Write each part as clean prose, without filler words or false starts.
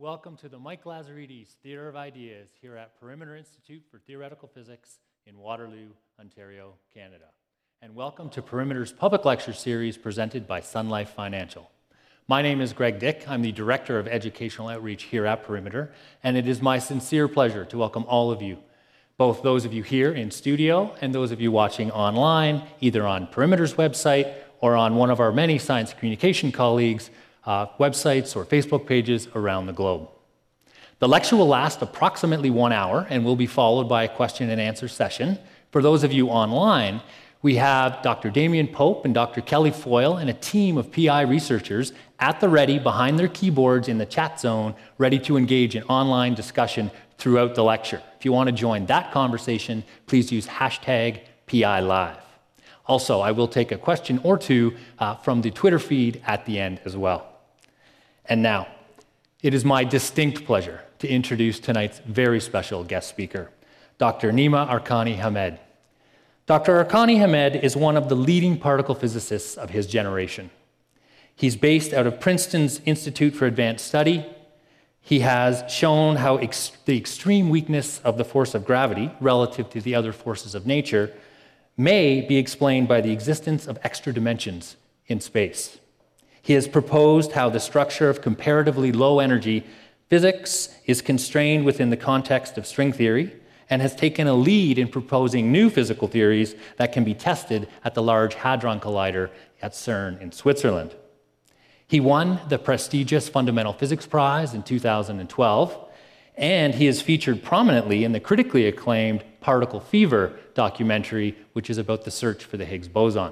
welcome to the Mike Lazaridis Theatre of Ideas here at Perimeter Institute for Theoretical Physics in Waterloo, Ontario, Canada. And welcome to Perimeter's public lecture series presented by Sun Life Financial. My name is Greg Dick. I'm the Director of Educational Outreach here at Perimeter, and it is my sincere pleasure to welcome all of you, both those of you here in studio and those of you watching online, either on Perimeter's website or on one of our many science communication colleagues' websites or Facebook pages around the globe. The lecture will last approximately 1 hour and will be followed by a question and answer session. For those of you online, we have Dr. Damien Pope and Dr. Kelly Foyle and a team of PI researchers at the ready behind their keyboards in the chat zone, ready to engage in online discussion throughout the lecture. If you want to join that conversation, please use hashtag #PILive. Also, I will take a question or two from the Twitter feed at the end as well. And now, it is my distinct pleasure to introduce tonight's very special guest speaker, Dr. Nima Arkani Hamed. Dr. Arkani Hamed is one of the leading particle physicists of his generation. He's based out of Princeton's Institute for Advanced Study. He has shown how the extreme weakness of the force of gravity relative to the other forces of nature may be explained by the existence of extra dimensions in space. He has proposed how the structure of comparatively low energy physics is constrained within the context of string theory, and has taken a lead in proposing new physical theories that can be tested at the Large Hadron Collider at CERN in Switzerland. He won the prestigious Fundamental Physics Prize in 2012, and he is featured prominently in the critically acclaimed Particle Fever documentary, which is about the search for the Higgs boson.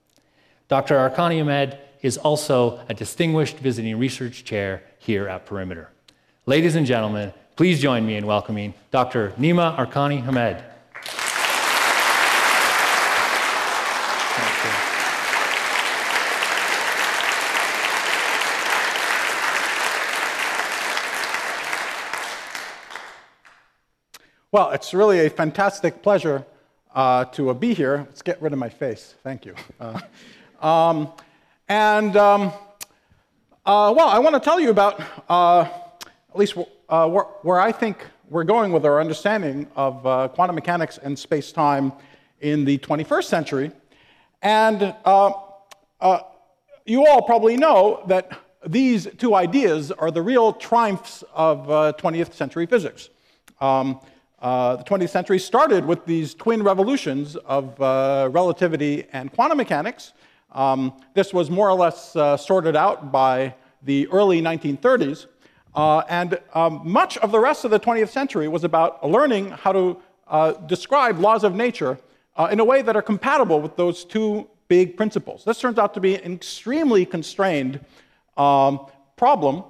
Dr. Arkani Hamed is also a distinguished visiting research chair here at Perimeter. Ladies and gentlemen, please join me in welcoming Dr. Nima Arkani Hamed. Well, it's really a fantastic pleasure to be here. Let's get rid of my face. Thank you. Well, I want to tell you about at least where I think we're going with our understanding of quantum mechanics and space-time in the 21st century. And you all probably know that these two ideas are the real triumphs of 20th century physics. The 20th century started with these twin revolutions of relativity and quantum mechanics. This was more or less sorted out by the early 1930s. Much of the rest of the 20th century was about learning how to describe laws of nature in a way that are compatible with those two big principles. This turns out to be an extremely constrained problem,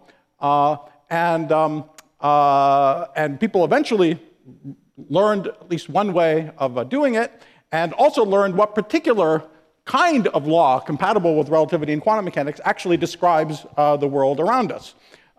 and people eventually learned at least one way of doing it, and also learned what particular kind of law compatible with relativity and quantum mechanics actually describes the world around us.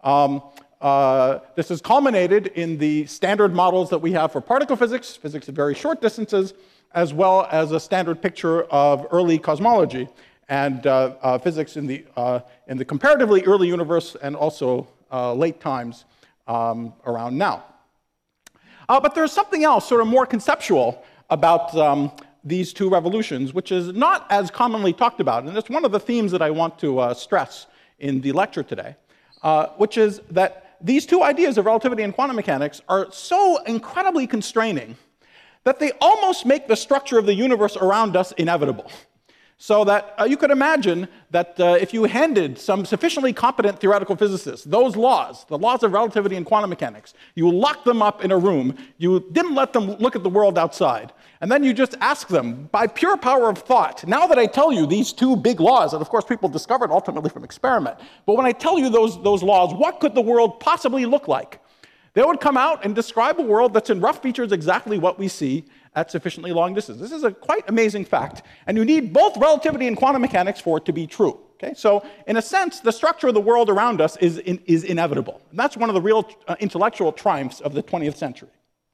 This is culminated in the standard models that we have for particle physics, physics at very short distances, as well as a standard picture of early cosmology and physics in the comparatively early universe and also late times around now. But there's something else sort of more conceptual about these two revolutions, which is not as commonly talked about. And it's one of the themes that I want to stress in the lecture today, which is that these two ideas of relativity and quantum mechanics are so incredibly constraining that they almost make the structure of the universe around us inevitable. So that you could imagine that if you handed some sufficiently competent theoretical physicists those laws, the laws of relativity and quantum mechanics, you locked them up in a room, you didn't let them look at the world outside, and then you just ask them, by pure power of thought, now that I tell you these two big laws, that of course people discovered ultimately from experiment, but when I tell you those laws, what could the world possibly look like? They would come out and describe a world that's in rough features exactly what we see at sufficiently long distance. This is a quite amazing fact, and you need both relativity and quantum mechanics for it to be true. Okay? So in a sense, the structure of the world around us is inevitable. And that's one of the real intellectual triumphs of the 20th century.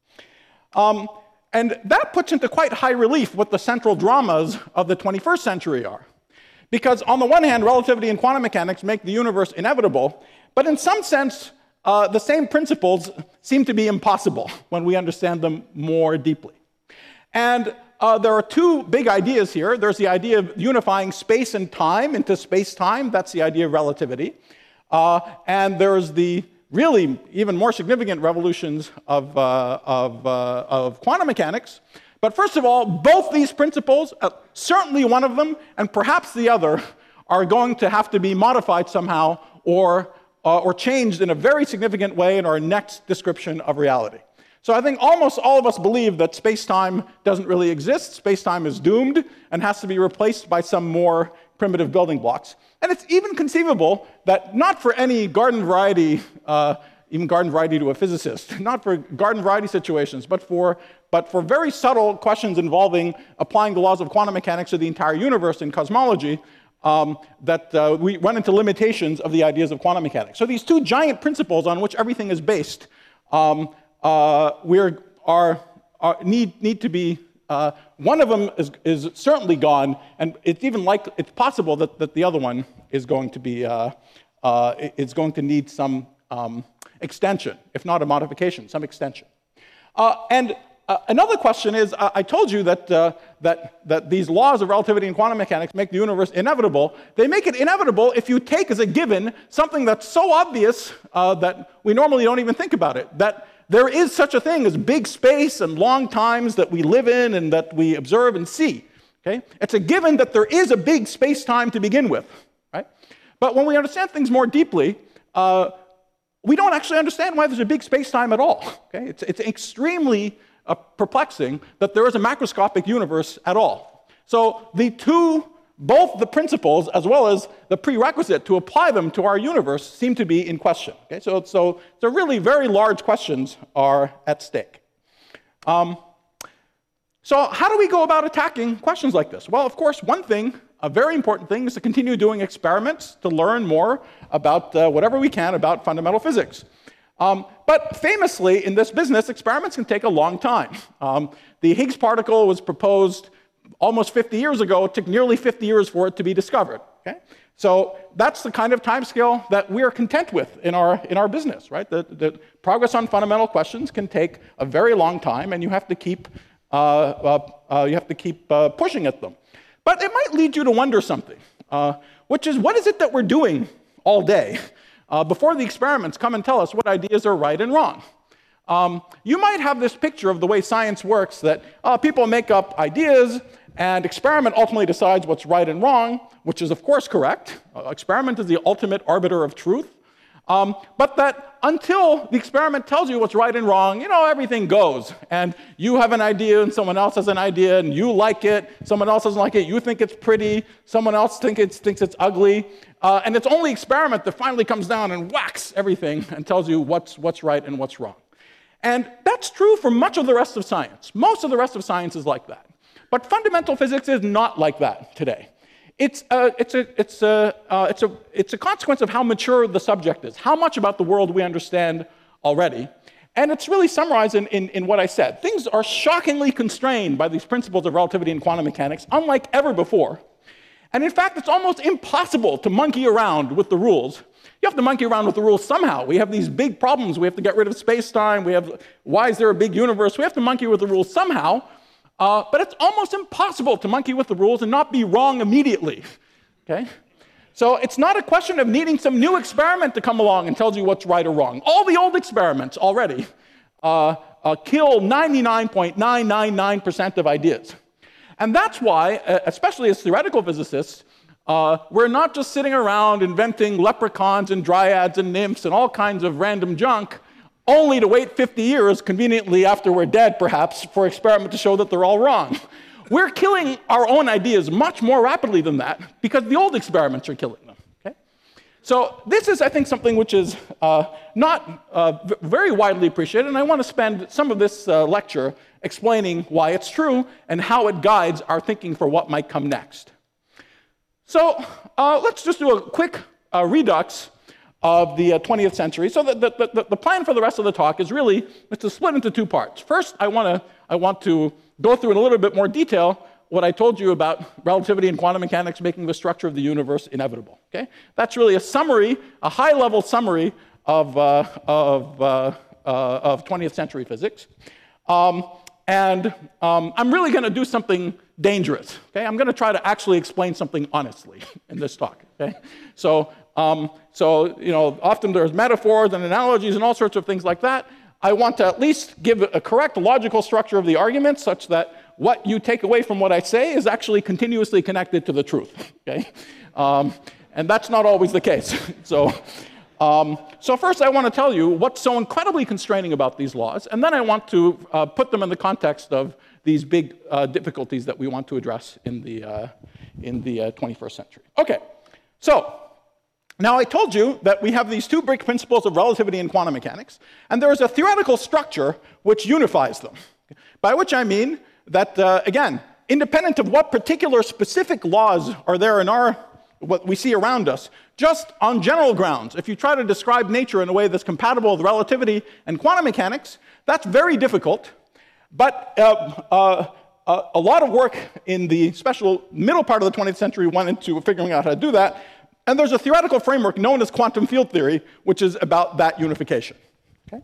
And that puts into quite high relief what the central dramas of the 21st century are. Because on the one hand, relativity and quantum mechanics make the universe inevitable, but in some sense, the same principles seem to be impossible when we understand them more deeply. And there are two big ideas here. There's the idea of unifying space and time into space-time. That's the idea of relativity. And there's the really even more significant revolutions of quantum mechanics. But first of all, both these principles, certainly one of them and perhaps the other, are going to have to be modified somehow or changed in a very significant way in our next description of reality. So I think almost all of us believe that space-time doesn't really exist. Space-time is doomed and has to be replaced by some more primitive building blocks. And it's even conceivable that not for any garden variety, even garden variety to a physicist, not for garden variety situations, but for very subtle questions involving applying the laws of quantum mechanics to the entire universe in cosmology, that we run into limitations of the ideas of quantum mechanics. So these two giant principles on which everything is based need to be, one of them is certainly gone, and it's possible that the other one is going to be, is going to need some extension, if not a modification, some extension. Another question is, I told you that these laws of relativity and quantum mechanics make the universe inevitable. They make it inevitable if you take as a given something that's so obvious that we normally don't even think about it, that there is such a thing as big space and long times that we live in and that we observe and see. Okay? It's a given that there is a big space-time to begin with. Right? But when we understand things more deeply, we don't actually understand why there's a big space-time at all. Okay? It's extremely perplexing that there is a macroscopic universe at all. So both the principles as well as the prerequisite to apply them to our universe seem to be in question. Okay? So really very large questions are at stake. So how do we go about attacking questions like this? Well, of course, one thing, a very important thing, is to continue doing experiments to learn more about whatever we can about fundamental physics. But famously, in this business, experiments can take a long time. The Higgs particle was proposed almost 50 years ago. It took nearly 50 years for it to be discovered. Okay? So that's the kind of timescale that we're content with in our business, right? The progress on fundamental questions can take a very long time, and you have to keep pushing at them. But it might lead you to wonder something, which is, what is it that we're doing all day before the experiments come and tell us what ideas are right and wrong? You might have this picture of the way science works, that people make up ideas, and experiment ultimately decides what's right and wrong, which is of course correct. Experiment is the ultimate arbiter of truth. But that until the experiment tells you what's right and wrong, everything goes. And you have an idea, and someone else has an idea, and you like it, someone else doesn't like it, you think it's pretty, someone else thinks it's ugly. And it's only experiment that finally comes down and whacks everything and tells you what's right and what's wrong. And that's true for much of the rest of science. Most of the rest of science is like that. But fundamental physics is not like that today. It's a consequence of how mature the subject is, how much about the world we understand already. And it's really summarized in what I said. Things are shockingly constrained by these principles of relativity and quantum mechanics, unlike ever before. And in fact, it's almost impossible to monkey around with the rules. You have to monkey around with the rules somehow. We have these big problems. We have to get rid of space-time. Why is there a big universe? We have to monkey with the rules somehow. But it's almost impossible to monkey with the rules and not be wrong immediately. Okay? So it's not a question of needing some new experiment to come along and tell you what's right or wrong. All the old experiments already kill 99.999% of ideas. And that's why, especially as theoretical physicists, we're not just sitting around inventing leprechauns and dryads and nymphs and all kinds of random junk, only to wait 50 years, conveniently after we're dead perhaps, for experiment to show that they're all wrong. We're killing our own ideas much more rapidly than that, because the old experiments are killing them. Okay? So this is, I think, something which is not very widely appreciated, and I want to spend some of this lecture explaining why it's true and how it guides our thinking for what might come next. So let's just do a quick redux of the 20th century. So the plan for the rest of the talk is really to split into two parts. First, I want to go through in a little bit more detail what I told you about relativity and quantum mechanics making the structure of the universe inevitable. Okay? That's really a summary, a high-level summary of 20th century physics. I'm really going to do something dangerous. Okay? I'm going to try to actually explain something honestly in this talk. Okay? So often there's metaphors and analogies and all sorts of things like that. I want to at least give a correct logical structure of the argument such that what you take away from what I say is actually continuously connected to the truth. Okay? And that's not always the case. So first I want to tell you what's so incredibly constraining about these laws, and then I want to put them in the context of these big difficulties that we want to address in the 21st century. Okay, so now I told you that we have these two big principles of relativity and quantum mechanics, and there is a theoretical structure which unifies them, by which I mean that, again, independent of what particular specific laws are there in what we see around us, just on general grounds, if you try to describe nature in a way that's compatible with relativity and quantum mechanics, that's very difficult. But a lot of work in the special middle part of the 20th century went into figuring out how to do that. And there's a theoretical framework known as quantum field theory, which is about that unification. Okay?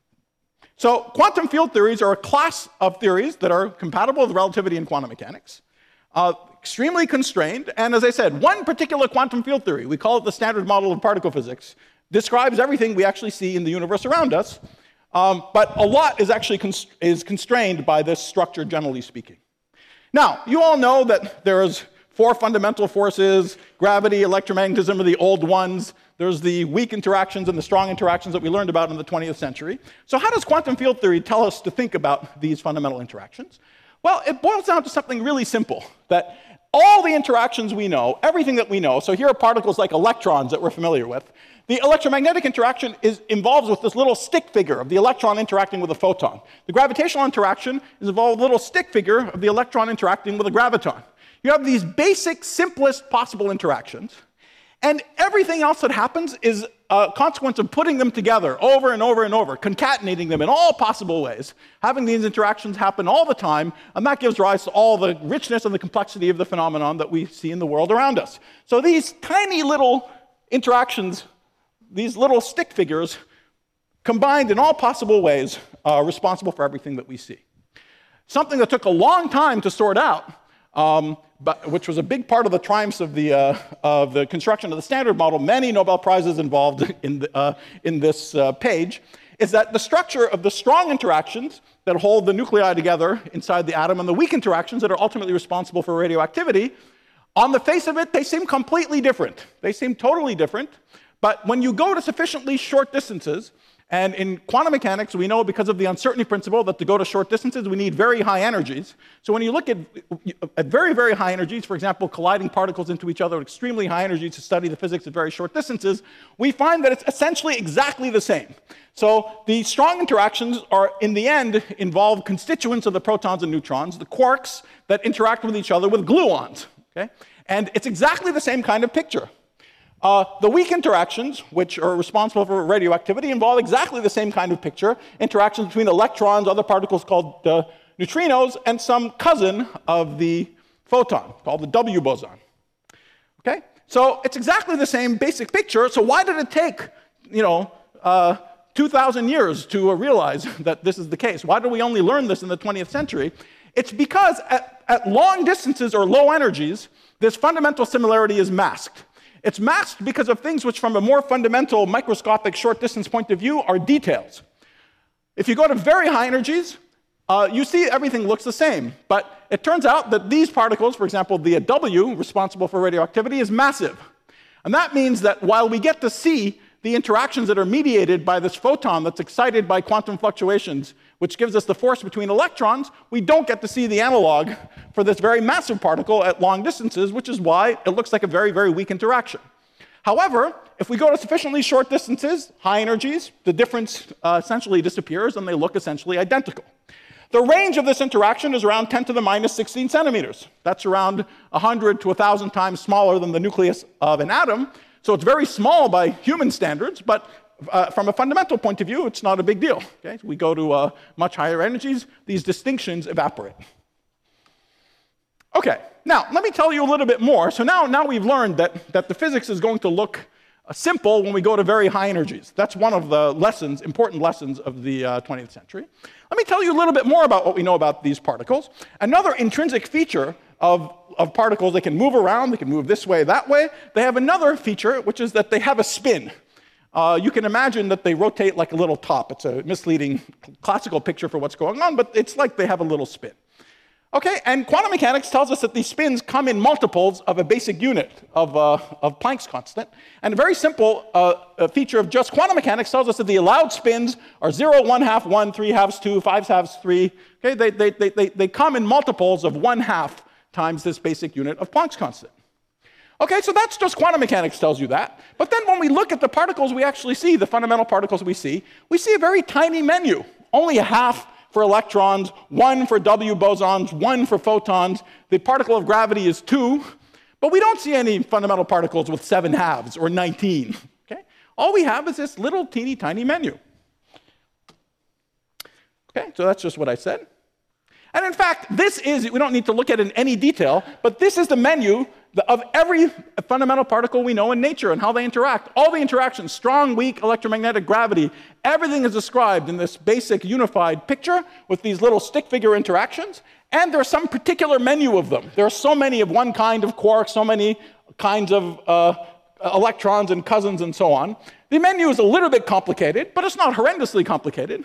So quantum field theories are a class of theories that are compatible with relativity and quantum mechanics. Extremely constrained, and as I said, one particular quantum field theory, we call it the standard model of particle physics, describes everything we actually see in the universe around us, but a lot is actually constrained by this structure, generally speaking. Now, you all know that there's 4 fundamental forces: gravity, electromagnetism are the old ones, there's the weak interactions and the strong interactions that we learned about in the 20th century. So how does quantum field theory tell us to think about these fundamental interactions? Well, it boils down to something really simple, that all the interactions we know, everything that we know, so here are particles like electrons that we're familiar with. The electromagnetic interaction involves with this little stick figure of the electron interacting with a photon. The gravitational interaction is involved with a little stick figure of the electron interacting with a graviton. You have these basic, simplest possible interactions, and everything else that happens is a consequence of putting them together over and over and over, concatenating them in all possible ways, having these interactions happen all the time, and that gives rise to all the richness and the complexity of the phenomenon that we see in the world around us. So these tiny little interactions, these little stick figures, combined in all possible ways, are responsible for everything that we see. Something that took a long time to sort out, which was a big part of the triumphs of the construction of the Standard Model, many Nobel Prizes involved in this page, is that the structure of the strong interactions that hold the nuclei together inside the atom and the weak interactions that are ultimately responsible for radioactivity, on the face of it, they seem completely different. They seem totally different. But when you go to sufficiently short distances, and in quantum mechanics, we know because of the uncertainty principle that to go to short distances, we need very high energies. So when you look at very, very high energies, for example, colliding particles into each other at extremely high energies to study the physics at very short distances, we find that it's essentially exactly the same. So the strong interactions are, in the end, involve constituents of the protons and neutrons, the quarks that interact with each other with gluons. Okay? And it's exactly the same kind of picture. The weak interactions, which are responsible for radioactivity, involve exactly the same kind of picture, interactions between electrons, other particles called neutrinos, and some cousin of the photon, called the W boson. Okay? So it's exactly the same basic picture, so why did it take, 2,000 years to realize that this is the case? Why did we only learn this in the 20th century? It's because at long distances or low energies, this fundamental similarity is masked. It's masked because of things which, from a more fundamental microscopic short distance point of view, are details. If you go to very high energies, you see everything looks the same. But it turns out that these particles, for example, the W, responsible for radioactivity, is massive. And that means that while we get to see the interactions that are mediated by this photon that's excited by quantum fluctuations, which gives us the force between electrons, we don't get to see the analog for this very massive particle at long distances, which is why it looks like a very, very weak interaction. However, if we go to sufficiently short distances, high energies, the difference essentially disappears and they look essentially identical. The range of this interaction is around 10 to the minus 16 centimeters. That's around 100 to 1,000 times smaller than the nucleus of an atom. So it's very small by human standards, but from a fundamental point of view, it's not a big deal. Okay? So we go to much higher energies, these distinctions evaporate. Okay, now let me tell you a little bit more. So now we've learned that the physics is going to look simple when we go to very high energies. That's one of the lessons, important lessons of the 20th century. Let me tell you a little bit more about what we know about these particles. Another intrinsic feature of particles, they can move around, they can move this way, that way. They have another feature, which is that they have a spin. You can imagine that they rotate like a little top. It's a misleading classical picture for what's going on, but it's like they have a little spin. Okay, and quantum mechanics tells us that these spins come in multiples of a basic unit of Planck's constant. And a very simple feature of just quantum mechanics tells us that the allowed spins are 0, 1/2, 1, 3/2, 2, 5/2, 3. Okay, they come in multiples of 1/2 times this basic unit of Planck's constant. Okay, so that's just quantum mechanics tells you that. But then when we look at the particles we actually see, the fundamental particles we see a very tiny menu, only a half for electrons, 1 for W bosons, 1 for photons. The particle of gravity is 2, but we don't see any fundamental particles with 7 halves or 19. Okay? All we have is this little teeny tiny menu. Okay, so that's just what I said. And in fact, this is, we don't need to look at it in any detail, but this is the menu of every fundamental particle we know in nature and how they interact. All the interactions, strong, weak, electromagnetic, gravity, everything is described in this basic unified picture with these little stick figure interactions, and there's some particular menu of them. There are so many of one kind of quark, so many kinds of electrons and cousins and so on. The menu is a little bit complicated, but it's not horrendously complicated.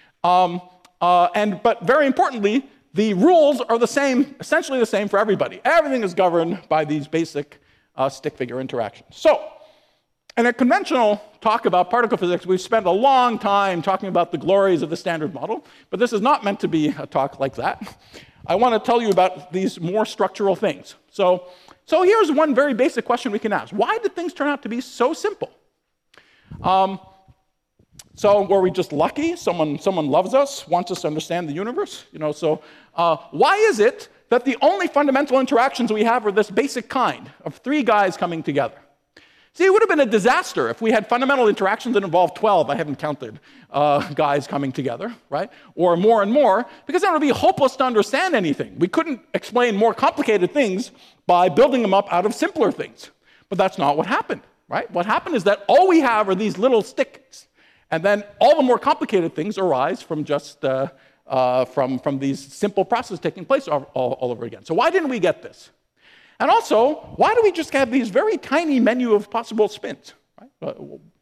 But very importantly, the rules are the same, essentially the same for everybody. Everything is governed by these basic stick figure interactions. So, in a conventional talk about particle physics, we've spent a long time talking about the glories of the Standard Model, but this is not meant to be a talk like that. I want to tell you about these more structural things. So here's one very basic question we can ask. Why did things turn out to be so simple? So were we just lucky? Someone loves us, wants us to understand the universe? Why is it that the only fundamental interactions we have are this basic kind of 3 guys coming together? See, it would have been a disaster if we had fundamental interactions that involved 12, I haven't counted, guys coming together, right? Or more and more, because then it would be hopeless to understand anything. We couldn't explain more complicated things by building them up out of simpler things. But that's not what happened, right? What happened is that all we have are these little sticks. And then all the more complicated things arise from just from these simple processes taking place all over again. So why didn't we get this? And also, why do we just have these very tiny menu of possible spins? Right?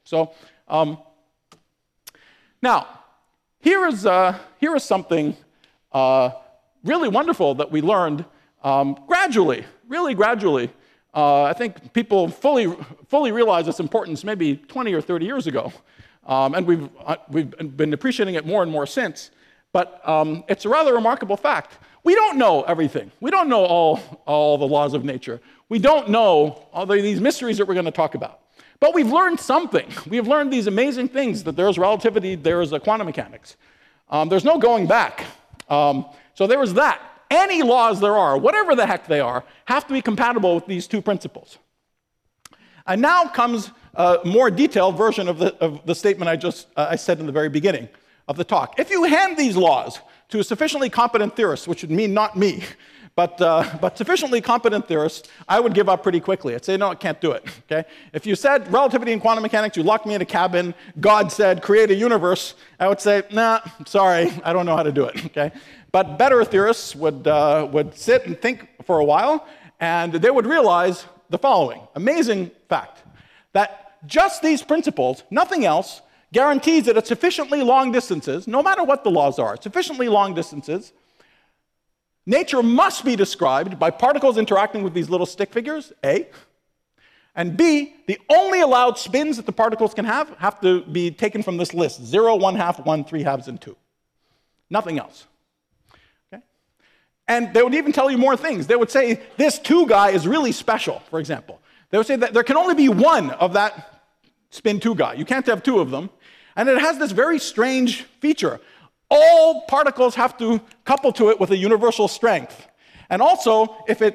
Now, here is something really wonderful that we learned gradually, really gradually. I think people fully realized its importance maybe 20 or 30 years ago. And we've been appreciating it more and more since. But it's a rather remarkable fact. We don't know everything. We don't know all the laws of nature. We don't know all these mysteries that we're going to talk about. But we've learned something. We've learned these amazing things, that there's relativity, there's quantum mechanics. There's no going back. So there is that. Any laws there are, whatever the heck they are, have to be compatible with these 2 principles. And now comes a more detailed version of the statement I said in the very beginning of the talk. If you hand these laws to a sufficiently competent theorist, which would mean not me, but sufficiently competent theorists, I would give up pretty quickly. I'd say, no, I can't do it. Okay? If you said relativity and quantum mechanics, you locked me in a cabin, God said, create a universe, I would say, nah, sorry, I don't know how to do it. Okay? But better theorists would sit and think for a while, and they would realize the following amazing fact, that just these principles, nothing else, guarantees that at sufficiently long distances, no matter what the laws are, sufficiently long distances, nature must be described by particles interacting with these little stick figures, A, and B, the only allowed spins that the particles can have to be taken from this list, 0, 1/2, 1, 3/2, and 2. Nothing else. Okay? And they would even tell you more things. They would say this 2 guy is really special, for example. They would say that there can only be 1 of that spin 2 guy. You can't have 2 of them. And it has this very strange feature. All particles have to couple to it with a universal strength. And also,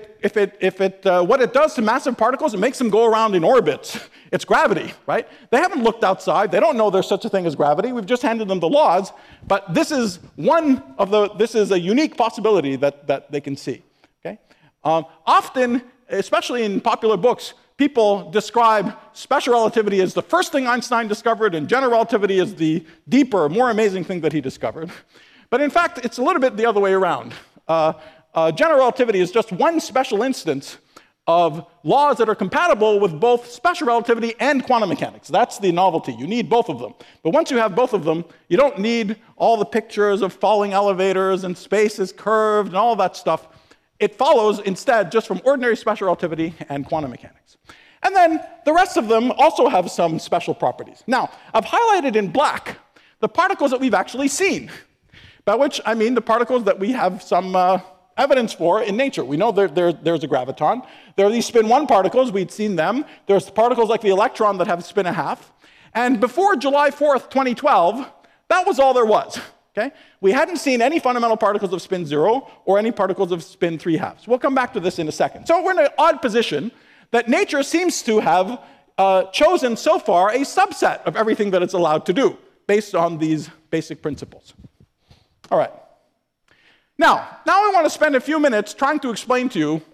what it does to massive particles, it makes them go around in orbits. It's gravity, right? They haven't looked outside. They don't know there's such a thing as gravity. We've just handed them the laws. But this is this is a unique possibility that they can see. Okay? Often, especially in popular books, people describe special relativity as the first thing Einstein discovered, and general relativity as the deeper, more amazing thing that he discovered. But in fact, it's a little bit the other way around. General relativity is just one special instance of laws that are compatible with both special relativity and quantum mechanics. That's the novelty. You need both of them. But once you have both of them, you don't need all the pictures of falling elevators and space is curved and all that stuff. It follows instead just from ordinary special relativity and quantum mechanics. And then the rest of them also have some special properties. Now, I've highlighted in black the particles that we've actually seen, by which I mean the particles that we have some evidence for in nature. We know there's a graviton. There are these spin 1 particles. We'd seen them. There's particles like the electron that have spin 1/2. And before July 4th, 2012, that was all there was. Okay? We hadn't seen any fundamental particles of spin 0 or any particles of spin 3/2. We'll come back to this in a second. So we're in an odd position that nature seems to have chosen so far a subset of everything that it's allowed to do based on these basic principles. All right. Now I want to spend a few minutes trying to explain to you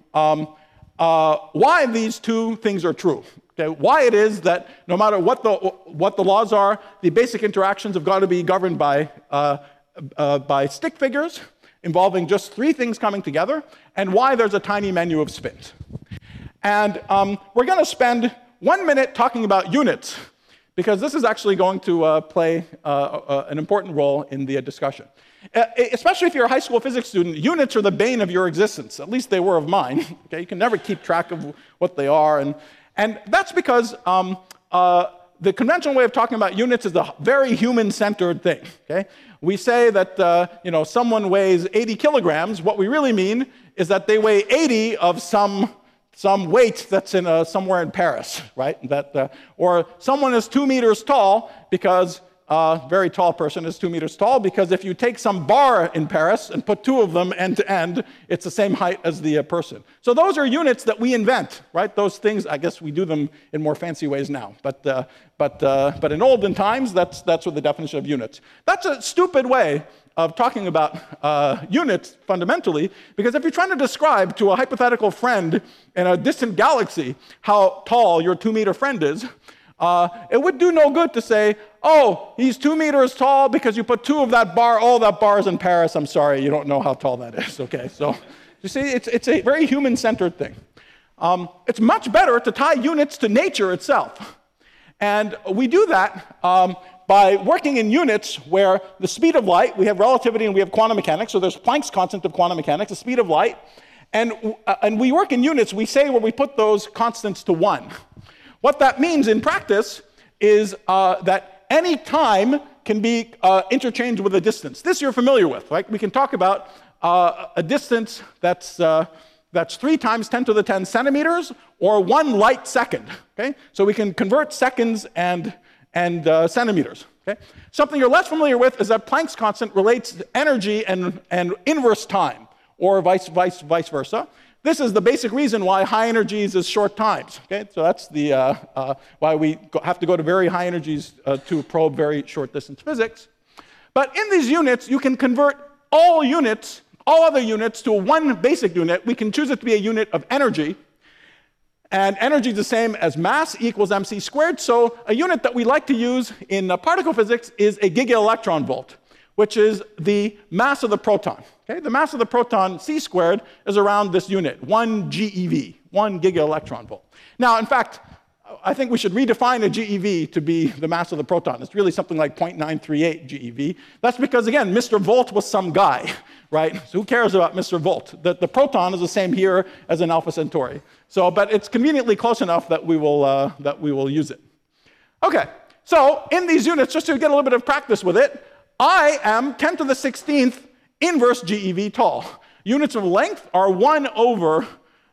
why these two things are true. Okay? Why it is that no matter what the laws are, the basic interactions have got to be governed by stick figures involving just 3 things coming together, and why there's a tiny menu of spins. And we're going to spend 1 minute talking about units, because this is actually going to play an important role in the discussion. Especially if you're a high school physics student, units are the bane of your existence. At least they were of mine. Okay? You can never keep track of what they are. And that's because the conventional way of talking about units is a very human-centered thing. Okay? We say that someone weighs 80 kilograms. What we really mean is that they weigh 80 of some weight that's in somewhere in Paris, right? Or someone is 2 meters tall because a very tall person is 2 meters tall, because if you take some bar in Paris and put 2 of them end to end, it's the same height as the person. So those are units that we invent, right? Those things, I guess we do them in more fancy ways now. But in olden times, that's what the definition of units. That's a stupid way of talking about units fundamentally, because if you're trying to describe to a hypothetical friend in a distant galaxy how tall your 2-meter friend is, it would do no good to say, oh, he's 2 meters tall because you put 2 of that bar. Oh, that bar is in Paris. I'm sorry, you don't know how tall that is. Okay, so you see, it's a very human-centered thing. It's much better to tie units to nature itself. And we do that by working in units where the speed of light, we have relativity and we have quantum mechanics, so there's Planck's constant of quantum mechanics, the speed of light. And we work in units, we say where we put those constants to 1. What that means in practice is that any time can be interchanged with a distance. This you're familiar with, right? We can talk about a distance that's 3 times 10 to the 10 centimeters, or 1 light second. Okay? So we can convert seconds and centimeters. Okay? Something you're less familiar with is that Planck's constant relates energy and inverse time, or vice versa. This is the basic reason why high energies is short times. Okay? So that's the why we have to go to very high energies to probe very short distance physics. But in these units, you can convert all other units to 1 basic unit. We can choose it to be a unit of energy. And energy is the same as mass equals mc squared. So a unit that we like to use in particle physics is a gigaelectron volt, which is the mass of the proton. Okay? The mass of the proton, c squared, is around this unit, 1 GeV, 1 gigaelectron volt. Now, in fact, I think we should redefine a GeV to be the mass of the proton. It's really something like 0.938 GeV. That's because, again, Mr. Volt was some guy, right? So who cares about Mr. Volt? The proton is the same here as in Alpha Centauri. So, but it's conveniently close enough that we will use it. Okay, so in these units, just to get a little bit of practice with it, I am 10 to the 16th inverse GeV tall. Units of length are 1 over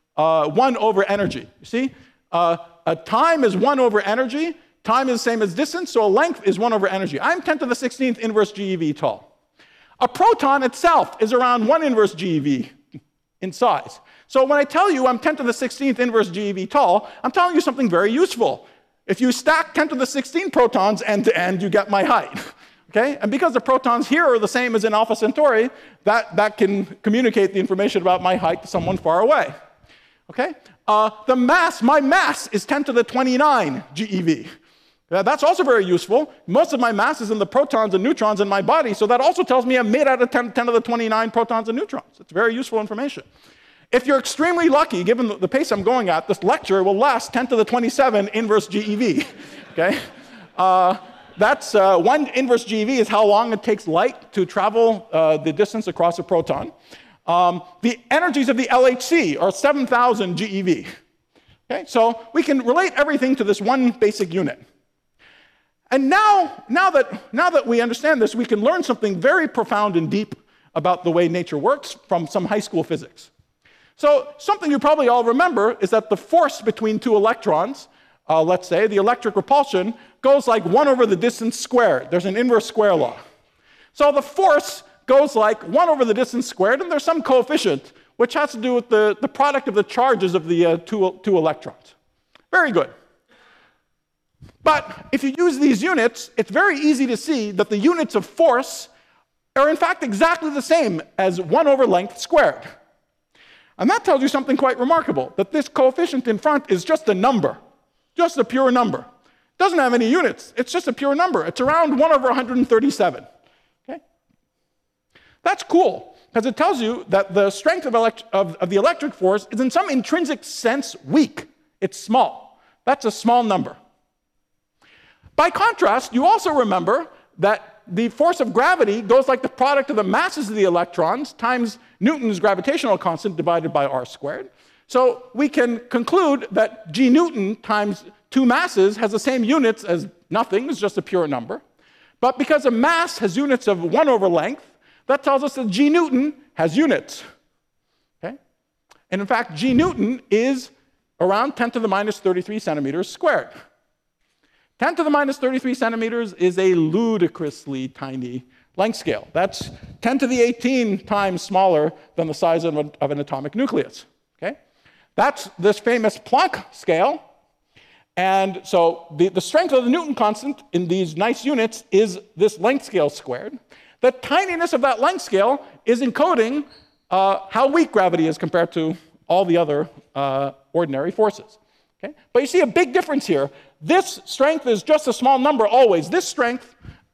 energy. You see? A time is 1 over energy. Time is the same as distance, so a length is 1 over energy. I'm 10 to the 16th inverse GeV tall. A proton itself is around 1 inverse GeV in size. So when I tell you I'm 10 to the 16th inverse GeV tall, I'm telling you something very useful. If you stack 10 to the 16 protons end to end, you get my height. Okay? And because the protons here are the same as in Alpha Centauri, that can communicate the information about my height to someone far away. okay? My mass is 10 to the 29 GeV. That's also very useful. Most of my mass is in the protons and neutrons in my body, so that also tells me I'm made out of 10 to the 29 protons and neutrons. It's very useful information. If you're extremely lucky, given the pace I'm going at, this lecture will last 10 to the 27 inverse GeV, okay? That's 1 inverse GeV is how long it takes light to travel the distance across a proton. The energies of the LHC are 7,000 GeV. Okay? So we can relate everything to this one basic unit. And now that we understand this, we can learn something very profound and deep about the way nature works from some high school physics. So something you probably all remember is that the force between two electrons, let's say, the electric repulsion, goes like 1 over the distance squared. There's an inverse square law. So the force goes like 1 over the distance squared, and there's some coefficient, which has to do with the product of the charges of the two electrons. Very good. But if you use these units, it's very easy to see that the units of force are in fact exactly the same as 1 over length squared. And that tells you something quite remarkable, that this coefficient in front is just a number, just a pure number. It doesn't have any units, it's just a pure number. It's around 1 over 137. Okay? That's cool, because it tells you that the strength of the electric force is in some intrinsic sense weak. It's small. That's a small number. By contrast, you also remember that the force of gravity goes like the product of the masses of the electrons times Newton's gravitational constant divided by r squared. So we can conclude that g Newton times 2 masses has the same units as nothing, it's just a pure number. But because a mass has units of 1 over length, that tells us that g Newton has units. Okay? And in fact, g Newton is around 10 to the minus 33 centimeters squared. 10 to the minus 33 centimeters is a ludicrously tiny length scale. That's 10 to the 18 times smaller than the size of an atomic nucleus. Okay? That's this famous Planck scale. And so the strength of the Newton constant in these nice units is this length scale squared. The tininess of that length scale is encoding how weak gravity is compared to all the other ordinary forces. Okay? But you see a big difference here. This strength is just a small number always. This strength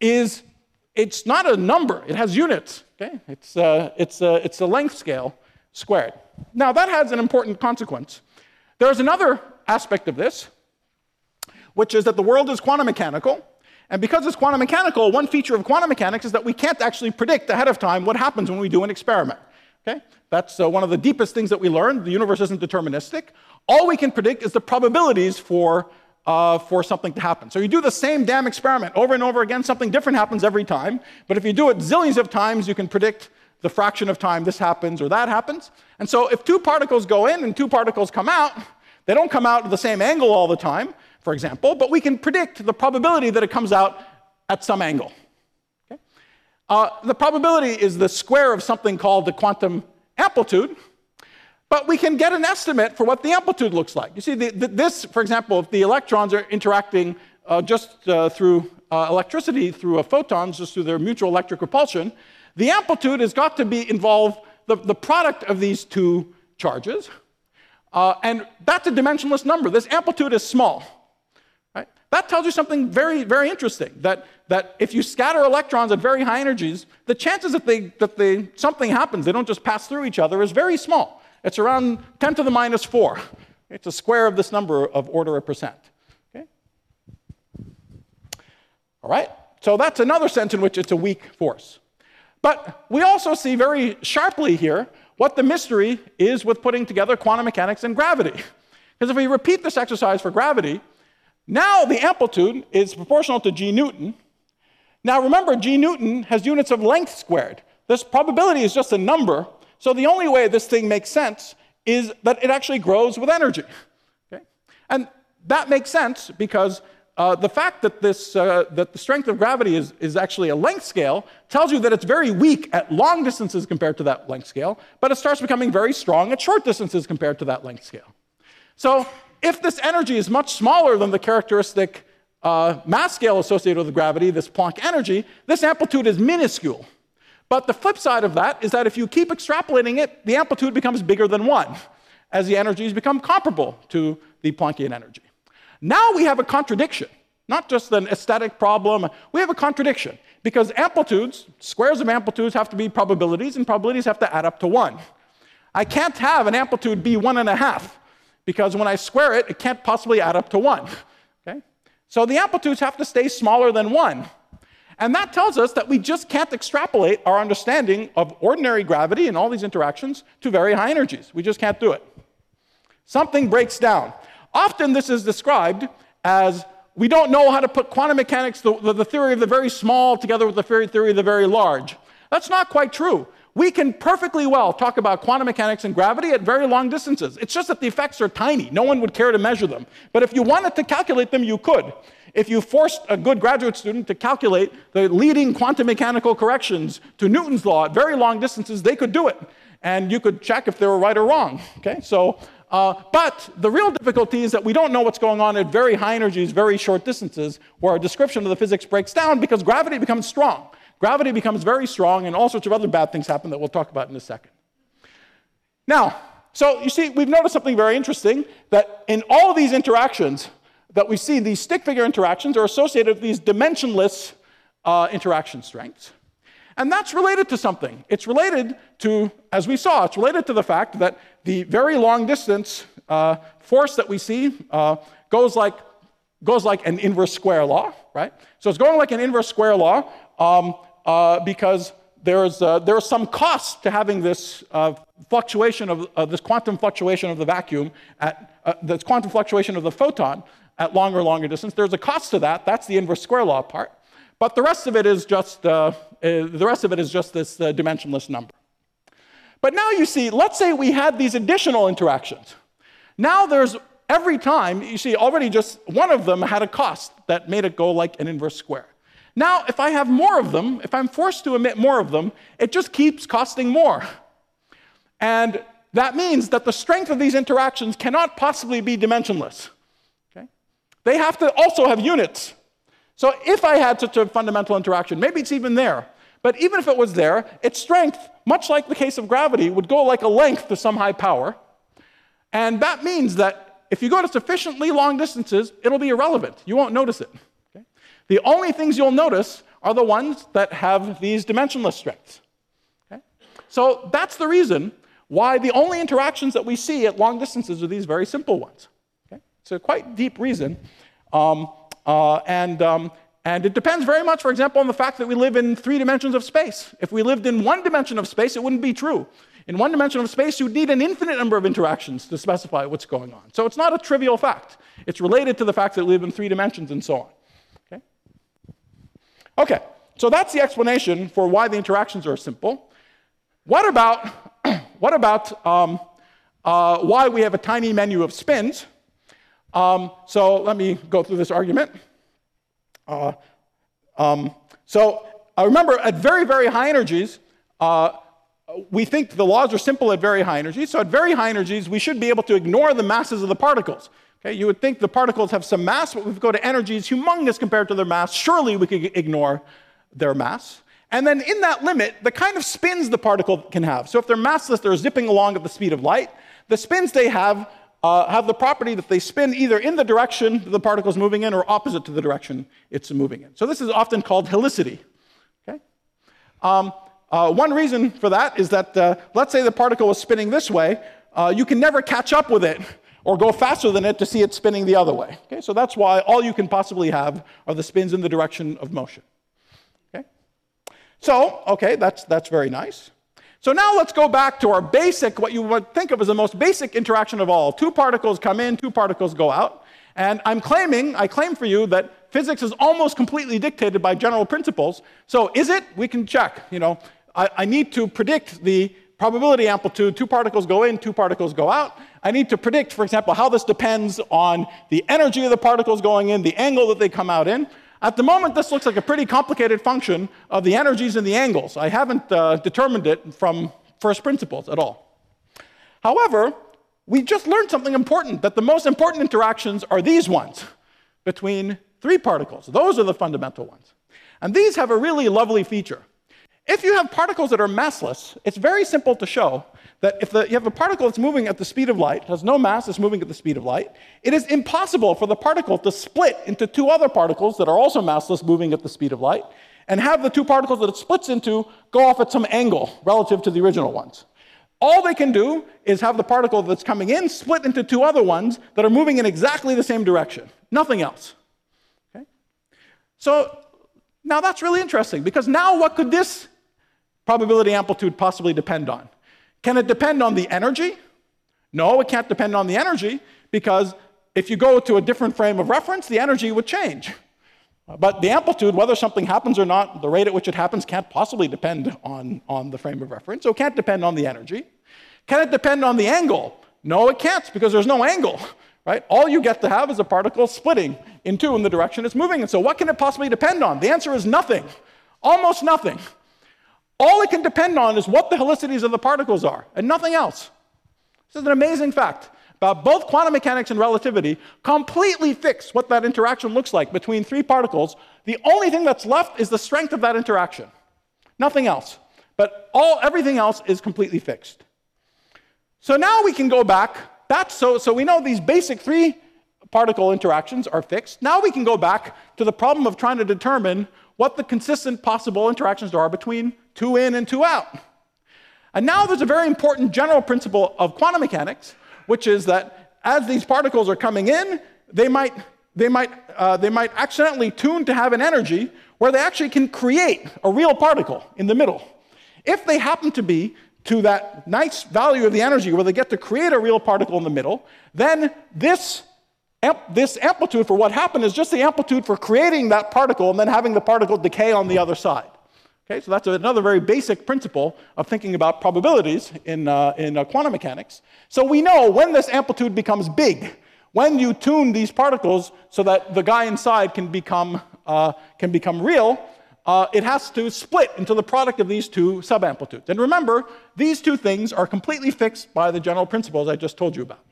it's not a number, it has units. Okay? It's a length scale squared. Now that has an important consequence. There's another aspect of this, which is that the world is quantum mechanical. And because it's quantum mechanical, one feature of quantum mechanics is that we can't actually predict ahead of time what happens when we do an experiment. Okay? That's one of the deepest things that we learned. The universe isn't deterministic. All we can predict is the probabilities for something to happen. So you do the same damn experiment over and over again, something different happens every time. But if you do it zillions of times, you can predict the fraction of time this happens or that happens. And so if 2 particles go in and 2 particles come out, they don't come out at the same angle all the time, for example, but we can predict the probability that it comes out at some angle. Okay? The probability is the square of something called the quantum amplitude. But we can get an estimate for what the amplitude looks like. You see, this, for example, if the electrons are interacting just through electricity, through photons, just through their mutual electric repulsion, the amplitude has got to be involved, the product of these 2 charges. And that's a dimensionless number. This amplitude is small. Right? That tells you something very, very interesting, that if you scatter electrons at very high energies, the chances that something happens, they don't just pass through each other, is very small. It's around 10 to the minus 4. It's a square of this number of order of percent. Okay? All right? So that's another sense in which it's a weak force. But we also see very sharply here what the mystery is with putting together quantum mechanics and gravity. Because if we repeat this exercise for gravity, now the amplitude is proportional to g Newton. Now remember, g Newton has units of length squared. This probability is just a number. So the only way this thing makes sense is that it actually grows with energy. Okay? And that makes sense because the fact that that the strength of gravity is actually a length scale tells you that it's very weak at long distances compared to that length scale, but it starts becoming very strong at short distances compared to that length scale. So if this energy is much smaller than the characteristic mass scale associated with gravity, this Planck energy, this amplitude is minuscule. But the flip side of that is that if you keep extrapolating it, the amplitude becomes bigger than 1. as the energies become comparable to the Planckian energy. Now we have a contradiction, not just an aesthetic problem. We have a contradiction because amplitudes, squares of amplitudes have to be probabilities, and probabilities have to add up to 1. I can't have an amplitude be 1.5 because when I square it, it can't possibly add up to 1. Okay? So the amplitudes have to stay smaller than 1. And that tells us that we just can't extrapolate our understanding of ordinary gravity and all these interactions to very high energies. We just can't do it. Something breaks down. Often this is described as we don't know how to put quantum mechanics, the theory of the very small, together with the theory of the very large. That's not quite true. We can perfectly well talk about quantum mechanics and gravity at very long distances. It's just that the effects are tiny. No one would care to measure them. But if you wanted to calculate them, you could. If you forced a good graduate student to calculate the leading quantum mechanical corrections to Newton's law at very long distances, they could do it. And you could check if they were right or wrong. Okay? So, but the real difficulty is that we don't know what's going on at very high energies, very short distances, where our description of the physics breaks down because gravity becomes strong. Gravity becomes very strong, and all sorts of other bad things happen that we'll talk about in a second. Now, so you see, we've noticed something very interesting, that in all of these interactions that we see, these stick figure interactions are associated with these dimensionless interaction strengths. And that's related to something. It's related to, as we saw, it's related to the fact that the very long distance force that we see goes like an inverse square law, right? So it's going like an inverse square law because there's some cost to having this fluctuation of this quantum fluctuation of the vacuum at this quantum fluctuation of the photon at longer distance. There's a cost to that. That's the inverse square law part. But the rest of it is just this dimensionless number. But now you see, let's say we had these additional interactions. Now there's every time, you see, already just one of them had a cost that made it go like an inverse square. Now, if I have more of them, if I'm forced to emit more of them, it just keeps costing more. And that means that the strength of these interactions cannot possibly be dimensionless. Okay? They have to also have units. So if I had such a fundamental interaction, maybe it's even there, but even if it was there, its strength, much like the case of gravity, would go like a length to some high power. And that means that if you go to sufficiently long distances, it'll be irrelevant. You won't notice it. Okay? The only things you'll notice are the ones that have these dimensionless strengths. Okay? So that's the reason why the only interactions that we see at long distances are these very simple ones. Okay? It's a quite deep reason. And it depends very much, for example, on the fact that we live in 3 dimensions of space. If we lived in 1 dimension of space, it wouldn't be true. In 1 dimension of space, you'd need an infinite number of interactions to specify what's going on. So it's not a trivial fact. It's related to the fact that we live in 3 dimensions and so on. Okay? Okay, so that's the explanation for why the interactions are simple. What about why we have a tiny menu of spins? So let me go through this argument. So remember, at very, very high energies, we think the laws are simple at very high energies. So at very high energies, we should be able to ignore the masses of the particles. Okay? You would think the particles have some mass, but if we go to energies humongous compared to their mass, surely we could ignore their mass. And then in that limit, the kind of spins the particle can have. So if they're massless, they're zipping along at the speed of light. The spins they have the property that they spin either in the direction the particle is moving in or opposite to the direction it's moving in. So this is often called helicity. Okay? One reason for that is that, let's say the particle is spinning this way, you can never catch up with it or go faster than it to see it spinning the other way. Okay? So that's why all you can possibly have are the spins in the direction of motion. Okay? So, okay, that's very nice. So now let's go back to our basic, what you would think of as the most basic interaction of all. 2 particles come in, 2 particles go out. And I claim for you that physics is almost completely dictated by general principles. So is it? We can check. You know, I need to predict the probability amplitude. 2 particles go in, 2 particles go out. I need to predict, for example, how this depends on the energy of the particles going in, the angle that they come out in. At the moment, this looks like a pretty complicated function of the energies and the angles. I haven't determined it from first principles at all. However, we just learned something important, that the most important interactions are these ones between 3 particles. Those are the fundamental ones. And these have a really lovely feature. If you have particles that are massless, it's very simple to show that if you have a particle that's moving at the speed of light, has no mass, is moving at the speed of light, it is impossible for the particle to split into two other particles that are also massless moving at the speed of light, and have the two particles that it splits into go off at some angle relative to the original ones. All they can do is have the particle that's coming in split into two other ones that are moving in exactly the same direction. Nothing else. Okay? So now that's really interesting, because now what could this probability amplitude possibly depend on? Can it depend on the energy? No, it can't depend on the energy, because if you go to a different frame of reference, the energy would change. But the amplitude, whether something happens or not, the rate at which it happens can't possibly depend on the frame of reference, so it can't depend on the energy. Can it depend on the angle? No, it can't, because there's no angle, right? All you get to have is a particle splitting in two in the direction it's moving in. So what can it possibly depend on? The answer is nothing, almost nothing. All it can depend on is what the helicities of the particles are, and nothing else. This is an amazing fact about both quantum mechanics and relativity. Completely fix what that interaction looks like between three particles. The only thing that's left is the strength of that interaction. Nothing else. But everything else is completely fixed. So now we can go back. So we know these basic three particle interactions are fixed. Now we can go back to the problem of trying to determine what the consistent possible interactions are between two in and two out. And now there's a very important general principle of quantum mechanics, which is that as these particles are coming in, they might accidentally tune to have an energy where they actually can create a real particle in the middle. If they happen to be to that nice value of the energy where they get to create a real particle in the middle, then this amplitude for what happened is just the amplitude for creating that particle and then having the particle decay on the other side. Okay, so that's another very basic principle of thinking about probabilities in quantum mechanics. So we know when this amplitude becomes big, when you tune these particles so that the guy inside can become real, it has to split into the product of these two subamplitudes. And remember, these two things are completely fixed by the general principles I just told you about.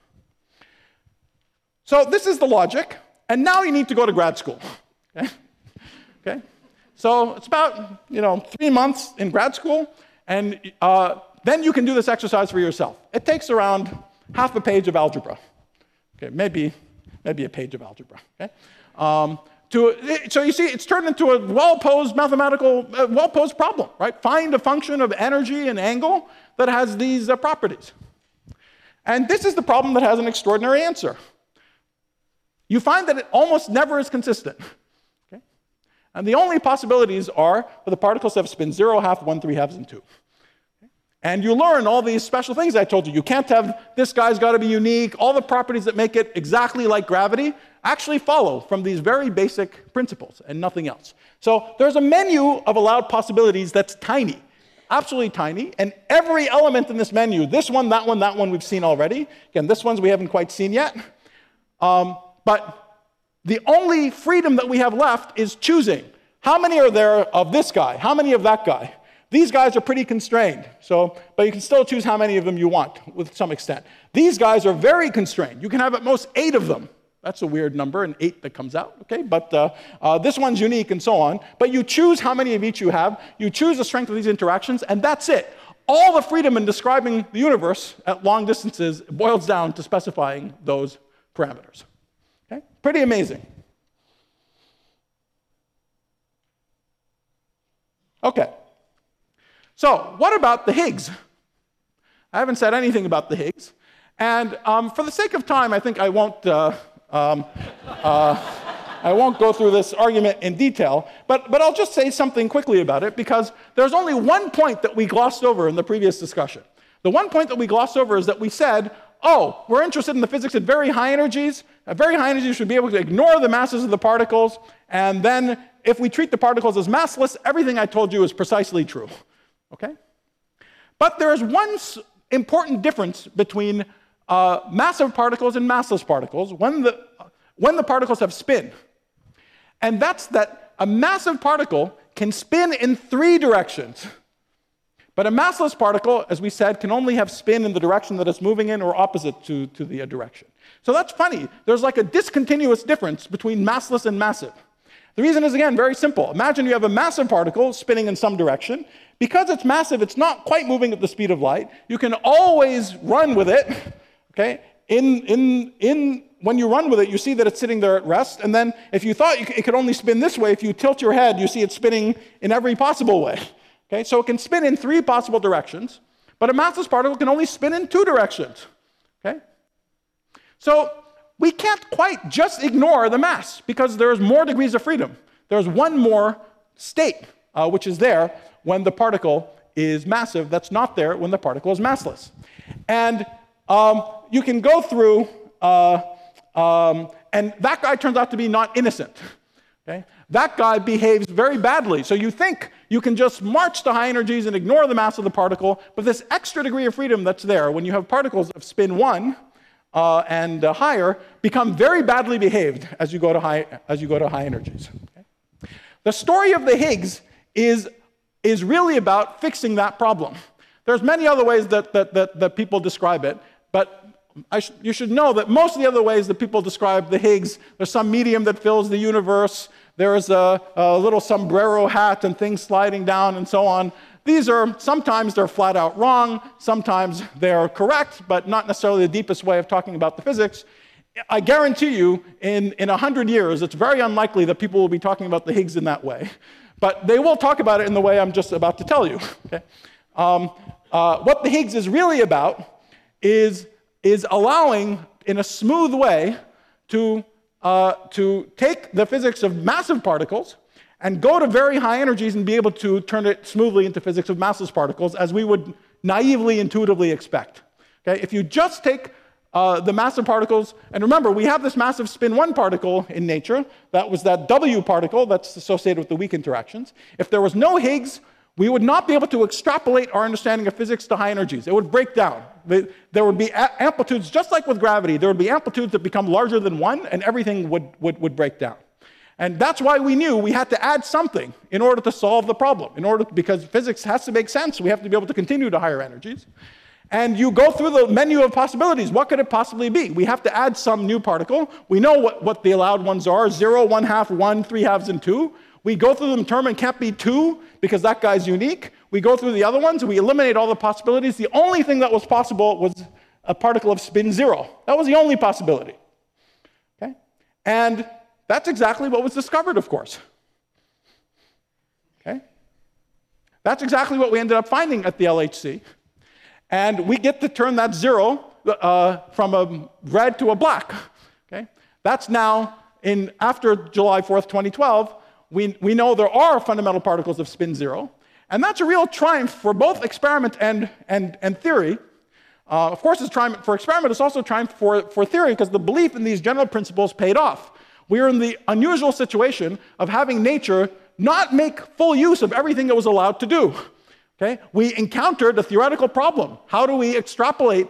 So this is the logic, and now you need to go to grad school. Okay? So it's about 3 months in grad school, and then you can do this exercise for yourself. It takes around half a page of algebra. Okay, maybe a page of algebra. Okay? So you see, it's turned into a well-posed mathematical, well-posed problem, right? Find a function of energy and angle that has these properties. And this is the problem that has an extraordinary answer. You find that it almost never is consistent. Okay? And the only possibilities are for the particles to have spin 0, half, 1, 3/2, and 2. Okay? And you learn all these special things I told you. You can't have, this guy's got to be unique. All the properties that make it exactly like gravity actually follow from these very basic principles and nothing else. So there's a menu of allowed possibilities that's tiny, absolutely tiny, and every element in this menu, this one, that one we've seen already. Again, this ones we haven't quite seen yet. But the only freedom that we have left is choosing. How many are there of this guy? How many of that guy? These guys are pretty constrained, but you can still choose how many of them you want with some extent. These guys are very constrained. You can have at most 8 of them. That's a weird number, an 8 that comes out, okay? But this one's unique and so on. But you choose how many of each you have, you choose the strength of these interactions, and that's it. All the freedom in describing the universe at long distances boils down to specifying those parameters. Okay? Pretty amazing. Okay. So what about the Higgs? I haven't said anything about the Higgs. And for the sake of time, I think I won't go through this argument in detail, but I'll just say something quickly about it, because there's only one point that we glossed over in the previous discussion. The one point that we glossed over is that we said, oh, we're interested in the physics at very high energies. At very high energies, we should be able to ignore the masses of the particles, and then if we treat the particles as massless, everything I told you is precisely true. Okay? But there is one important difference between massive particles and massless particles when the particles have spin. And that's that a massive particle can spin in 3 directions. But a massless particle, as we said, can only have spin in the direction that it's moving in or opposite to the direction. So that's funny. There's like a discontinuous difference between massless and massive. The reason is, again, very simple. Imagine you have a massive particle spinning in some direction. Because it's massive, it's not quite moving at the speed of light. You can always run with it, okay? When you run with it, you see that it's sitting there at rest, and then if you thought it could only spin this way, if you tilt your head, you see it spinning in every possible way. Okay? So it can spin in 3 possible directions, but a massless particle can only spin in 2 directions. Okay? So we can't quite just ignore the mass, because there's more degrees of freedom. There's one more state, which is there when the particle is massive, that's not there when the particle is massless. And you can go through, and that guy turns out to be not innocent. Okay? That guy behaves very badly. So you think you can just march to high energies and ignore the mass of the particle, but this extra degree of freedom that's there when you have particles of spin 1 and higher become very badly behaved as you go to high energies. Okay? The story of the Higgs is really about fixing that problem. There's many other ways that people describe it, but you should know that most of the other ways that people describe the Higgs, there's some medium that fills the universe, there's a little sombrero hat and things sliding down and so on. Sometimes they're flat out wrong, sometimes they're correct, but not necessarily the deepest way of talking about the physics. I guarantee you, in 100 years, it's very unlikely that people will be talking about the Higgs in that way. But they will talk about it in the way I'm just about to tell you. Okay? What the Higgs is really about is allowing, in a smooth way, to take the physics of massive particles and go to very high energies and be able to turn it smoothly into physics of massless particles, as we would naively, intuitively expect. Okay? If you just take the massive particles, and remember, we have this massive spin 1 particle in nature. That was that W particle that's associated with the weak interactions. If there was no Higgs, we would not be able to extrapolate our understanding of physics to high energies. It would break down. There would be amplitudes, just like with gravity, there would be amplitudes that become larger than 1, and everything would break down. And that's why we knew we had to add something in order to solve the problem. Because physics has to make sense, we have to be able to continue to higher energies. And you go through the menu of possibilities. What could it possibly be? We have to add some new particle. We know what the allowed ones are: 0, 1/2, 1, 3/2, and 2. We go through them and determine it can't be 2 because that guy's unique. We go through the other ones, and we eliminate all the possibilities. The only thing that was possible was a particle of spin 0. That was the only possibility. Okay? And that's exactly what was discovered, of course. Okay? That's exactly what we ended up finding at the LHC. And we get to turn that 0 from a red to a black. Okay? That's now, after July 4th, 2012, we know there are fundamental particles of spin 0. And that's a real triumph for both experiment and theory. Of course, it's a triumph for experiment. It's also a triumph for theory, because the belief in these general principles paid off. We are in the unusual situation of having nature not make full use of everything it was allowed to do. Okay? We encountered a theoretical problem. How do we extrapolate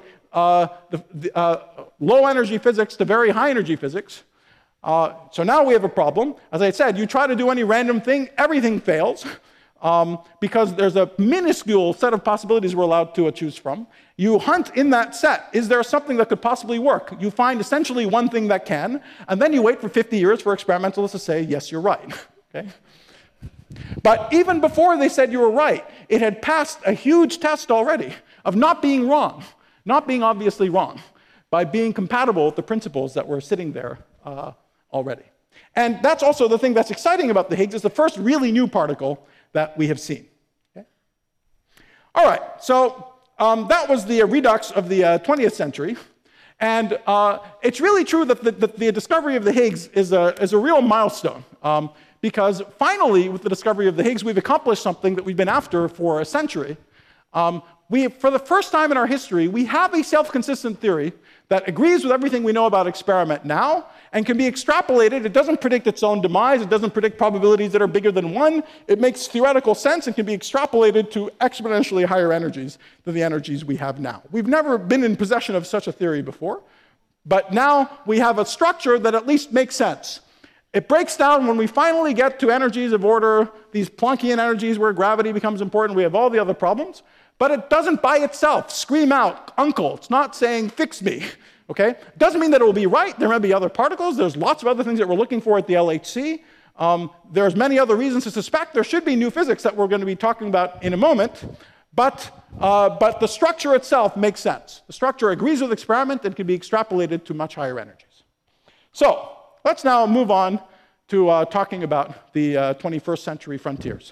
low energy physics to very high energy physics? So now we have a problem. As I said, you try to do any random thing, everything fails, because there's a minuscule set of possibilities we're allowed to choose from. You hunt in that set. Is there something that could possibly work? You find essentially one thing that can, and then you wait for 50 years for experimentalists to say, yes, you're right. Okay? But even before they said you were right, it had passed a huge test already of not being wrong, not being obviously wrong, by being compatible with the principles that were sitting there already. And that's also the thing that's exciting about the Higgs, is the first really new particle that we have seen. Okay? All right, so that was the redux of the 20th century. And it's really true that the discovery of the Higgs is a real milestone. Because finally, with the discovery of the Higgs, we've accomplished something that we've been after for a century. For the first time in our history, we have a self-consistent theory that agrees with everything we know about experiment now and can be extrapolated. It doesn't predict its own demise. It doesn't predict probabilities that are bigger than 1. It makes theoretical sense and can be extrapolated to exponentially higher energies than the energies we have now. We've never been in possession of such a theory before, but now we have a structure that at least makes sense. It breaks down when we finally get to energies of order, these Planckian energies where gravity becomes important. We have all the other problems. But it doesn't by itself scream out, uncle. It's not saying, fix me. Okay? Doesn't mean that it will be right. There may be other particles. There's lots of other things that we're looking for at the LHC. There's many other reasons to suspect there should be new physics that we're going to be talking about in a moment, but the structure itself makes sense. The structure agrees with experiment and can be extrapolated to much higher energies. So let's now move on to talking about the 21st century frontiers.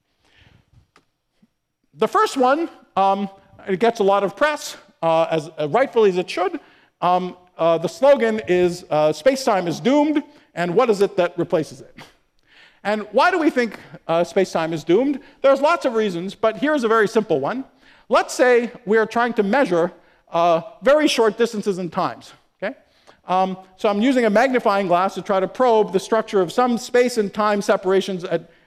The first one, it gets a lot of press, as rightfully as it should. The slogan is, space-time is doomed, and what is it that replaces it? And why do we think space-time is doomed? There's lots of reasons, but here's a very simple one. Let's say we are trying to measure very short distances and times. Okay? So I'm using a magnifying glass to try to probe the structure of some space and time separations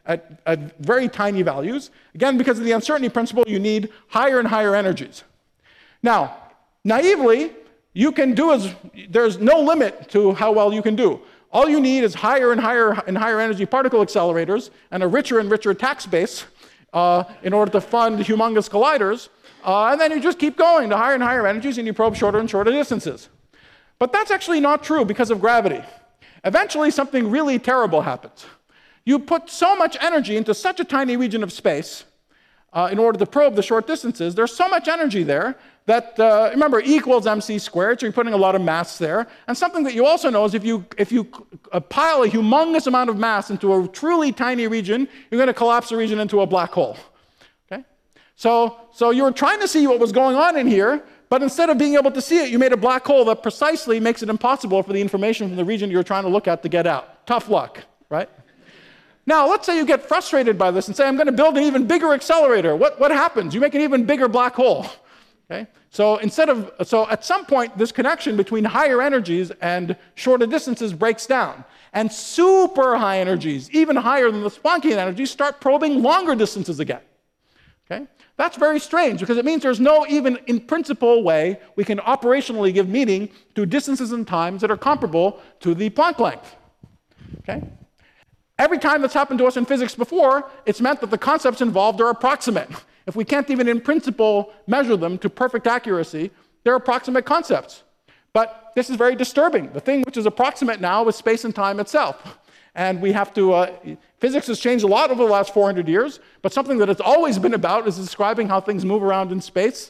at very tiny values. Again, because of the uncertainty principle, you need higher and higher energies. Now, naively, you can do there's no limit to how well you can do. All you need is higher and higher energy particle accelerators and a richer and richer tax base in order to fund humongous colliders. And then you just keep going to higher and higher energies and you probe shorter and shorter distances. But that's actually not true because of gravity. Eventually, something really terrible happens. You put so much energy into such a tiny region of space in order to probe the short distances. There's so much energy there that, remember, E equals mc squared, so you're putting a lot of mass there. And something that you also know is if you pile a humongous amount of mass into a truly tiny region, you're going to collapse the region into a black hole. Okay? So you were trying to see what was going on in here, but instead of being able to see it, you made a black hole that precisely makes it impossible for the information from the region you're trying to look at to get out. Tough luck, right? Now, let's say you get frustrated by this and say, I'm going to build an even bigger accelerator. What happens? You make an even bigger black hole. Okay? So at some point, this connection between higher energies and shorter distances breaks down. And super high energies, even higher than the Planckian energies, start probing longer distances again. Okay? That's very strange because it means there's no even in principle way we can operationally give meaning to distances and times that are comparable to the Planck length. Okay? Every time that's happened to us in physics before, it's meant that the concepts involved are approximate. If we can't even in principle measure them to perfect accuracy, they're approximate concepts. But this is very disturbing. The thing which is approximate now is space and time itself. And we have to, physics has changed a lot over the last 400 years, but something that it's always been about is describing how things move around in space,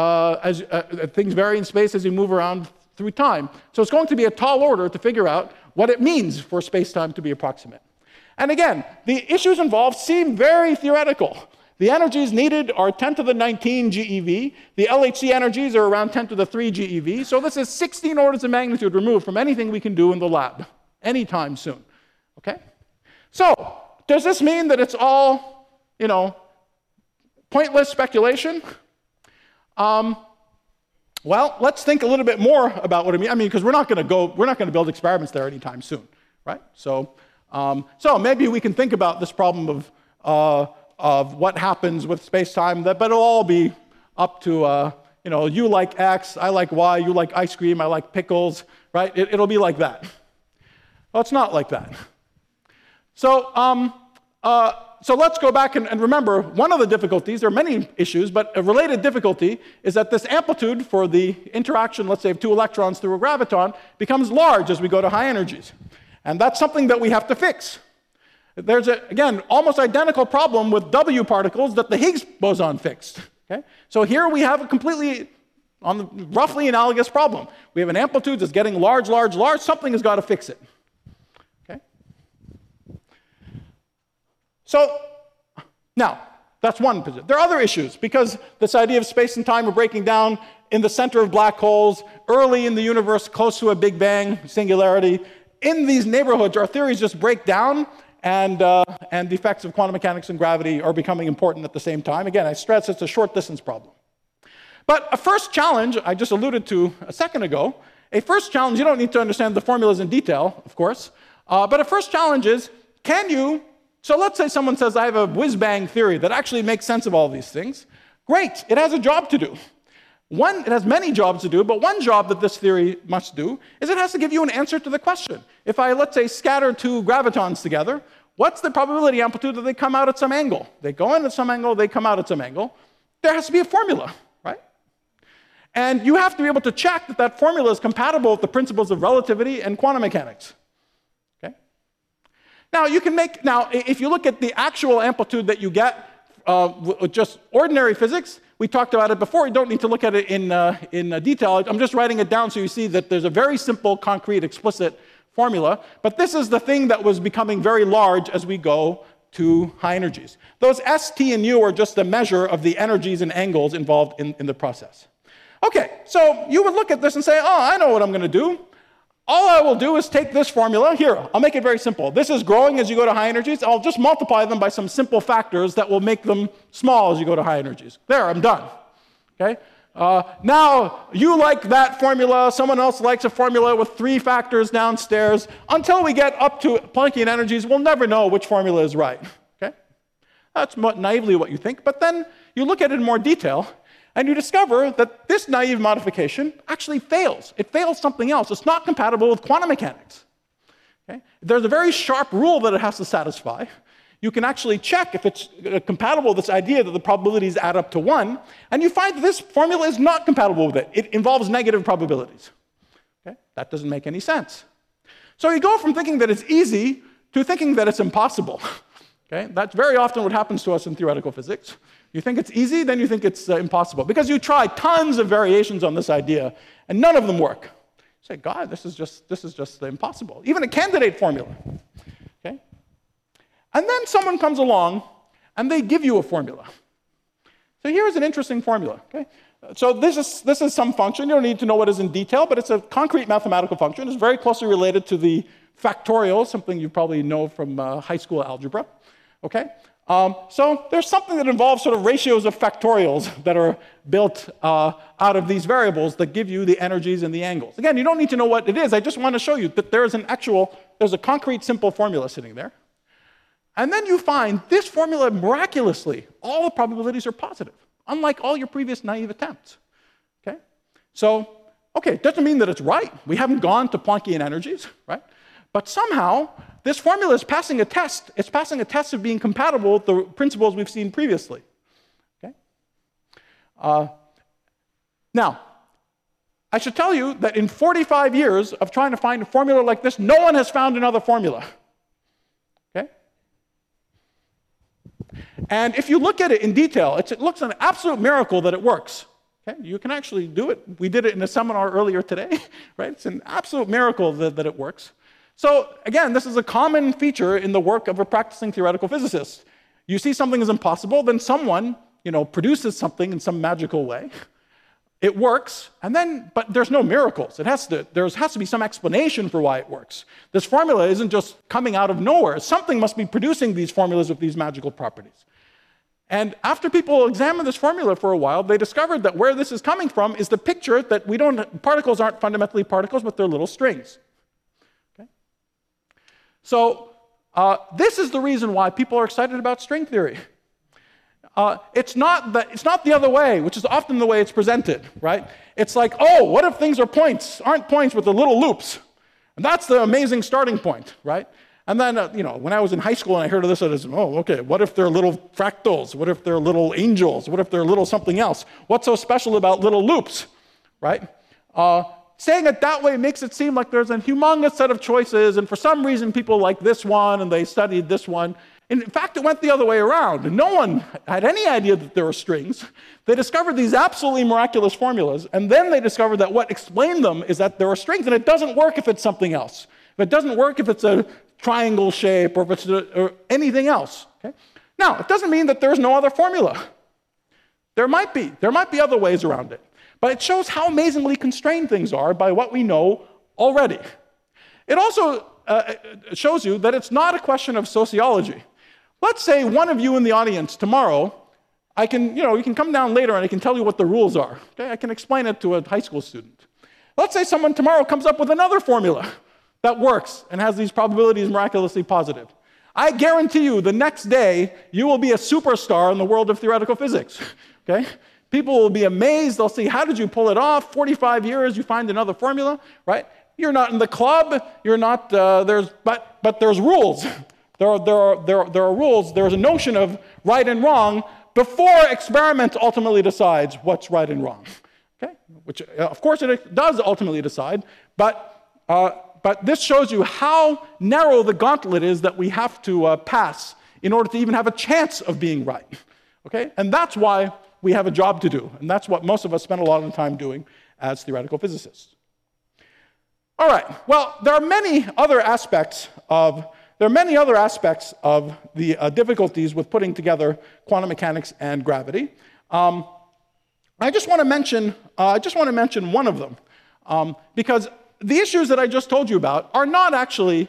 things vary in space as you move around through time. So it's going to be a tall order to figure out what it means for space-time to be approximate. And again, the issues involved seem very theoretical. The energies needed are 10 to the 19 GeV. The LHC energies are around 10 to the 3 GeV. So this is 16 orders of magnitude removed from anything we can do in the lab anytime soon. Okay? So does this mean that it's all, pointless speculation? Well, let's think a little bit more about what it means. I mean, because we're not going to build experiments there anytime soon, right? So maybe we can think about this problem of what happens with space-time, but it'll all be up to, you like X, I like Y, you like ice cream, I like pickles, right? It'll be like that. Well, it's not like that. So let's go back and remember, one of the difficulties, there are many issues, but a related difficulty is that this amplitude for the interaction, let's say, of two electrons through a graviton becomes large as we go to high energies. And that's something that we have to fix. There's, again, almost identical problem with W particles that the Higgs boson fixed. Okay? So here we have a completely, roughly analogous problem. We have an amplitude that's getting large, large, large. Something has got to fix it. Okay? So now, that's one position. There are other issues, because this idea of space and time are breaking down in the center of black holes, early in the universe, close to a Big Bang singularity. In these neighborhoods, our theories just break down, and the effects of quantum mechanics and gravity are becoming important at the same time. Again, I stress it's a short distance problem. But a first challenge, I just alluded to a second ago, a first challenge, you don't need to understand the formulas in detail, of course, but a first challenge is, so let's say someone says, I have a whiz-bang theory that actually makes sense of all these things. Great, it has a job to do. It has many jobs to do, but one job that this theory must do is it has to give you an answer to the question. If I, let's say, scatter two gravitons together, what's the probability amplitude that they come out at some angle? They go in at some angle, they come out at some angle. There has to be a formula, right? And you have to be able to check that that formula is compatible with the principles of relativity and quantum mechanics. Okay? Now, if you look at the actual amplitude that you get with just ordinary physics, we talked about it before. You don't need to look at it in detail. I'm just writing it down so you see that there's a very simple, concrete, explicit formula. But this is the thing that was becoming very large as we go to high energies. Those S, T, and U are just a measure of the energies and angles involved in the process. Okay, so you would look at this and say, oh, I know what I'm going to do. All I will do is take this formula. Here, I'll make it very simple. This is growing as you go to high energies. I'll just multiply them by some simple factors that will make them small as you go to high energies. There, I'm done. Okay? Now, you like that formula. Someone else likes a formula with 3 factors downstairs. Until we get up to Planckian energies, we'll never know which formula is right. Okay? That's naively what you think. But then you look at it in more detail, and you discover that this naive modification actually fails. It fails something else. It's not compatible with quantum mechanics. Okay? There's a very sharp rule that it has to satisfy. You can actually check if it's compatible with this idea that the probabilities add up to 1, and you find that this formula is not compatible with it. It involves negative probabilities. Okay? That doesn't make any sense. So you go from thinking that it's easy to thinking that it's impossible. Okay? That's very often what happens to us in theoretical physics. You think it's easy, then you think it's impossible. Because you try tons of variations on this idea, and none of them work. You say, God, this is just impossible. Even a candidate formula. Okay? And then someone comes along, and they give you a formula. So here's an interesting formula. Okay? So this is some function. You don't need to know what it is in detail, but it's a concrete mathematical function. It's very closely related to the factorial, something you probably know from high school algebra. Okay? So there's something that involves sort of ratios of factorials that are built out of these variables that give you the energies and the angles. Again, you don't need to know what it is. I just want to show you that there's a concrete, simple formula sitting there. And then you find this formula, miraculously, all the probabilities are positive, unlike all your previous naive attempts. Okay? So, okay, it doesn't mean that it's right. We haven't gone to Planckian energies, right? But somehow, this formula is passing a test. It's passing a test of being compatible with the principles we've seen previously. Okay? Now, I should tell you that in 45 years of trying to find a formula like this, no one has found another formula. Okay? And if you look at it in detail, it looks an absolute miracle that it works. Okay? You can actually do it. We did it in a seminar earlier today. Right? It's an absolute miracle that it works. So again, this is a common feature in the work of a practicing theoretical physicist. You see something is impossible, then someone, produces something in some magical way. It works, but there's no miracles. There has to be some explanation for why it works. This formula isn't just coming out of nowhere. Something must be producing these formulas with these magical properties. And after people examined this formula for a while, they discovered that where this is coming from is the picture that particles aren't fundamentally particles, but they're little strings. So this is the reason why people are excited about string theory. It's not the other way, which is often the way it's presented, right? It's like, oh, what if things aren't points with the little loops? And that's the amazing starting point, right? And then, when I was in high school and I heard of this, I was, oh, okay, what if they're little fractals? What if they're little angels? What if they're little something else? What's so special about little loops, right? Saying it that way makes it seem like there's a humongous set of choices, and for some reason people like this one, and they studied this one. And in fact, it went the other way around. And no one had any idea that there were strings. They discovered these absolutely miraculous formulas, and then they discovered that what explained them is that there are strings, and it doesn't work if it's something else. If it doesn't work if it's a triangle shape, or if it's or anything else. Okay? Now, it doesn't mean that there's no other formula. There might be other ways around it. But it shows how amazingly constrained things are by what we know already. It also shows you that it's not a question of sociology. Let's say one of you in the audience tomorrow, you can come down later and I can tell you what the rules are. Okay? I can explain it to a high school student. Let's say someone tomorrow comes up with another formula that works and has these probabilities miraculously positive. I guarantee you the next day you will be a superstar in the world of theoretical physics. Okay? People will be amazed. They'll see, how did you pull it off? 45 years, you find another formula, right? You're not in the club. You're not, but there's rules. There are rules. There's a notion of right and wrong before experiment ultimately decides what's right and wrong, okay? Which, of course, it does ultimately decide, but but this shows you how narrow the gauntlet is that we have to pass in order to even have a chance of being right. Okay? And that's why we have a job to do. And that's what most of us spend a lot of time doing as theoretical physicists. All right. Well, there are many other aspects of the difficulties with putting together quantum mechanics and gravity. I just want to mention one of them, because the issues that I just told you about are not actually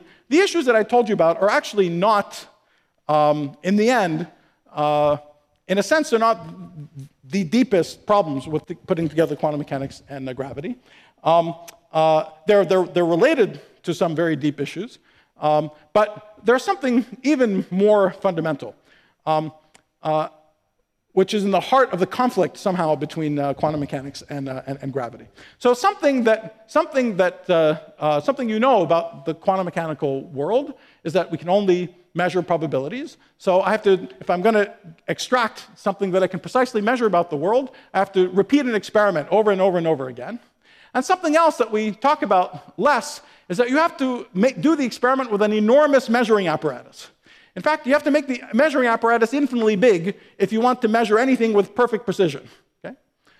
not, in the end, in a sense, they're not the deepest problems with putting together quantum mechanics and gravity. They're related to some very deep issues, but there's something even more fundamental, which is in the heart of the conflict somehow between quantum mechanics and gravity. So something you know about the quantum mechanical world is that we can only measure probabilities. So if I'm going to extract something that I can precisely measure about the world, I have to repeat an experiment over and over and over again. And something else that we talk about less is that you have to do the experiment with an enormous measuring apparatus. In fact, you have to make the measuring apparatus infinitely big if you want to measure anything with perfect precision. Okay?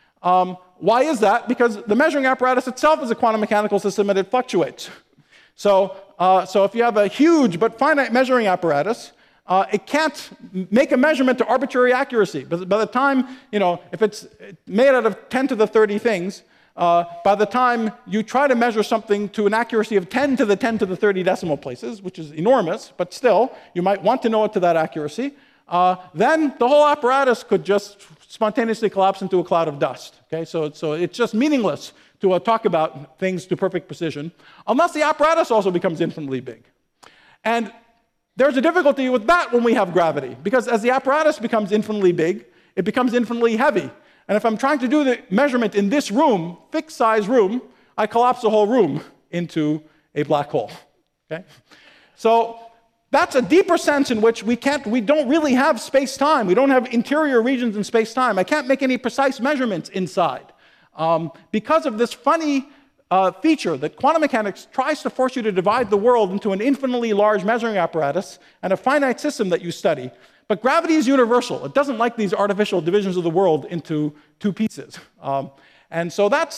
Why is that? Because the measuring apparatus itself is a quantum mechanical system and it fluctuates. So if you have a huge but finite measuring apparatus, it can't make a measurement to arbitrary accuracy. But by the time, if it's made out of 10 to the 30 things, by the time you try to measure something to an accuracy of 10 to the 10 to the 30 decimal places, which is enormous, but still, you might want to know it to that accuracy, then the whole apparatus could just spontaneously collapse into a cloud of dust. Okay? So it's just meaningless to talk about things to perfect precision, unless the apparatus also becomes infinitely big. And there's a difficulty with that when we have gravity, because as the apparatus becomes infinitely big, it becomes infinitely heavy. And if I'm trying to do the measurement in this room, fixed size room, I collapse the whole room into a black hole. Okay? So that's a deeper sense in which we don't really have space-time. We don't have interior regions in space-time. I can't make any precise measurements inside. Because of this funny feature that quantum mechanics tries to force you to divide the world into an infinitely large measuring apparatus and a finite system that you study. But gravity is universal. It doesn't like these artificial divisions of the world into two pieces. And so that's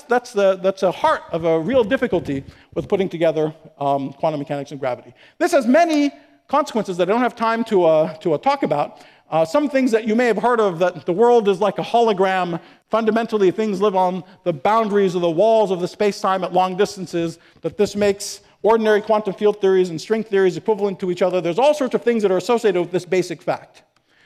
the heart of a real difficulty with putting together quantum mechanics and gravity. This has many consequences that I don't have time to talk about. Some things that you may have heard of, that the world is like a hologram. Fundamentally, things live on the boundaries of the walls of the space-time at long distances, that this makes ordinary quantum field theories and string theories equivalent to each other. There's all sorts of things that are associated with this basic fact,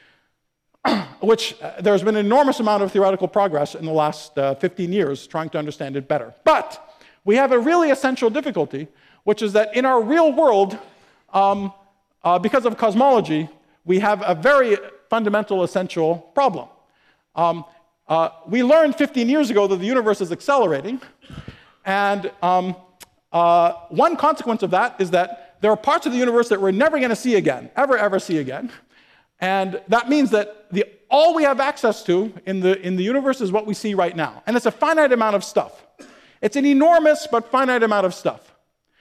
which there's been an enormous amount of theoretical progress in the last 15 years trying to understand it better. But we have a really essential difficulty, which is that in our real world, because of cosmology, we have a very fundamental, essential problem. We learned 15 years ago that the universe is accelerating, and one consequence of that is that there are parts of the universe that we're never going to see again, ever see again. And that means that all we have access to in the universe is what we see right now. And it's a finite amount of stuff. It's an enormous but finite amount of stuff.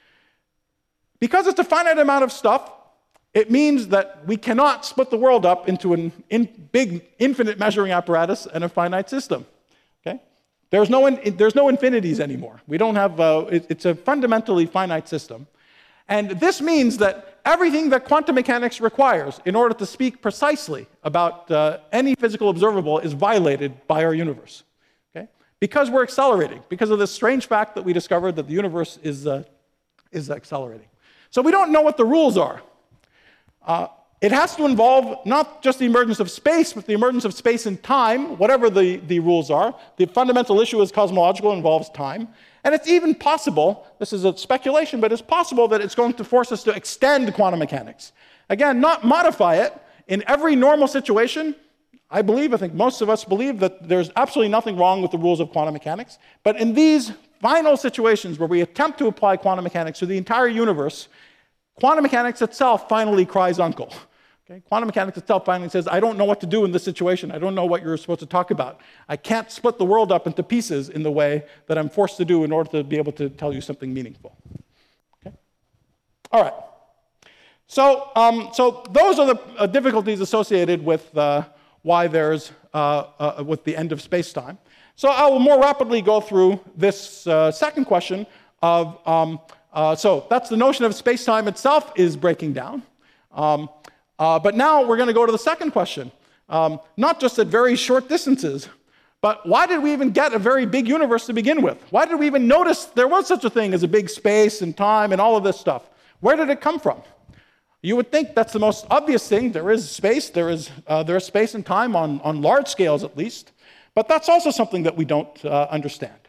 Because it's a finite amount of stuff, it means that we cannot split the world up into a big infinite measuring apparatus and a finite system. Okay? There's no infinities anymore. We don't have, it's a fundamentally finite system. And this means that everything that quantum mechanics requires in order to speak precisely about any physical observable is violated by our universe. Okay? Because we're accelerating, because of this strange fact that we discovered that the universe is accelerating. So we don't know what the rules are. It has to involve not just the emergence of space, but the emergence of space and time, whatever the rules are. The fundamental issue is cosmological, involves time. And it's even possible, this is a speculation, but it's possible that it's going to force us to extend quantum mechanics. Again, not modify it. In every normal situation, I think most of us believe that there's absolutely nothing wrong with the rules of quantum mechanics. But in these final situations where we attempt to apply quantum mechanics to the entire universe, quantum mechanics itself finally cries uncle. Okay? Quantum mechanics itself finally says, I don't know what to do in this situation. I don't know what you're supposed to talk about. I can't split the world up into pieces in the way that I'm forced to do in order to be able to tell you something meaningful. All right. So, so those are the difficulties associated with why there's with the end of space-time. So I will more rapidly go through this second question of, so that's the notion of space-time itself is breaking down. But now we're going to go to the second question, not just at very short distances, but why did we even get a very big universe to begin with? Why did we even notice there was such a thing as a big space and time and all of this stuff? Where did it come from? You would think that's the most obvious thing. There is space, there is space and time on large scales at least, but that's also something that we don't understand.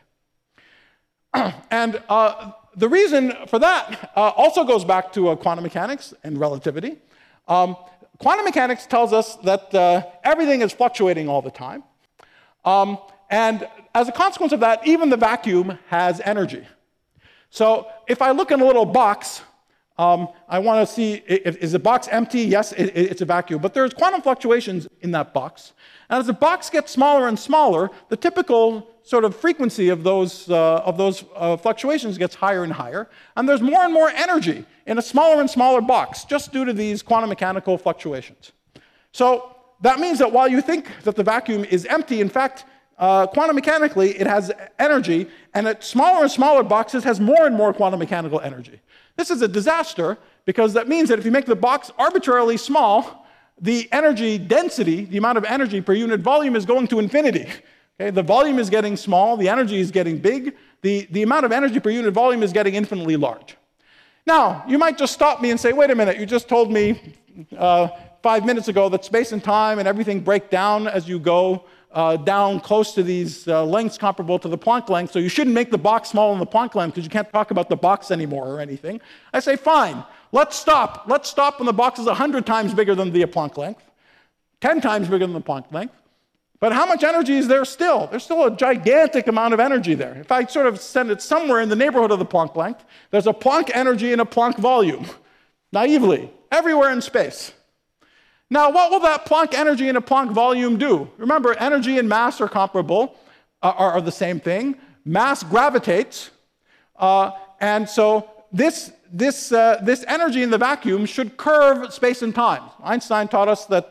And the reason for that also goes back to quantum mechanics and relativity. Quantum mechanics tells us that everything is fluctuating all the time. And as a consequence of that, even the vacuum has energy. So if I look in a little box, I want to see, is the box empty? Yes, it's a vacuum. But there's quantum fluctuations in that box. And as the box gets smaller and smaller, the typical sort of frequency of those fluctuations gets higher and higher. And there's more and more energy in a smaller and smaller box, just due to these quantum mechanical fluctuations. So that means that while you think that the vacuum is empty, in fact, quantum mechanically, it has energy, and at smaller and smaller boxes has more and more quantum mechanical energy. This is a disaster, because that means that if you make the box arbitrarily small, the energy density, the amount of energy per unit volume, is going to infinity. Okay? The volume is getting small, the energy is getting big, the amount of energy per unit volume is getting infinitely large. Now, you might just stop me and say, wait a minute, you just told me 5 minutes ago that space and time and everything break down as you go down close to these lengths comparable to the Planck length, so you shouldn't make the box smaller than the Planck length because you can't talk about the box anymore or anything. I say, fine, let's stop. Let's stop when the box is 100 times bigger than the Planck length, 10 times bigger than the Planck length. But how much energy is there still? There's still a gigantic amount of energy there. If I sort of send it somewhere in the neighborhood of the Planck length, there's a Planck energy and a Planck volume, naively, everywhere in space. Now, what will that Planck energy and a Planck volume do? Remember, energy and mass are comparable, are the same thing. Mass gravitates, and so this energy in the vacuum should curve space and time. Einstein taught us that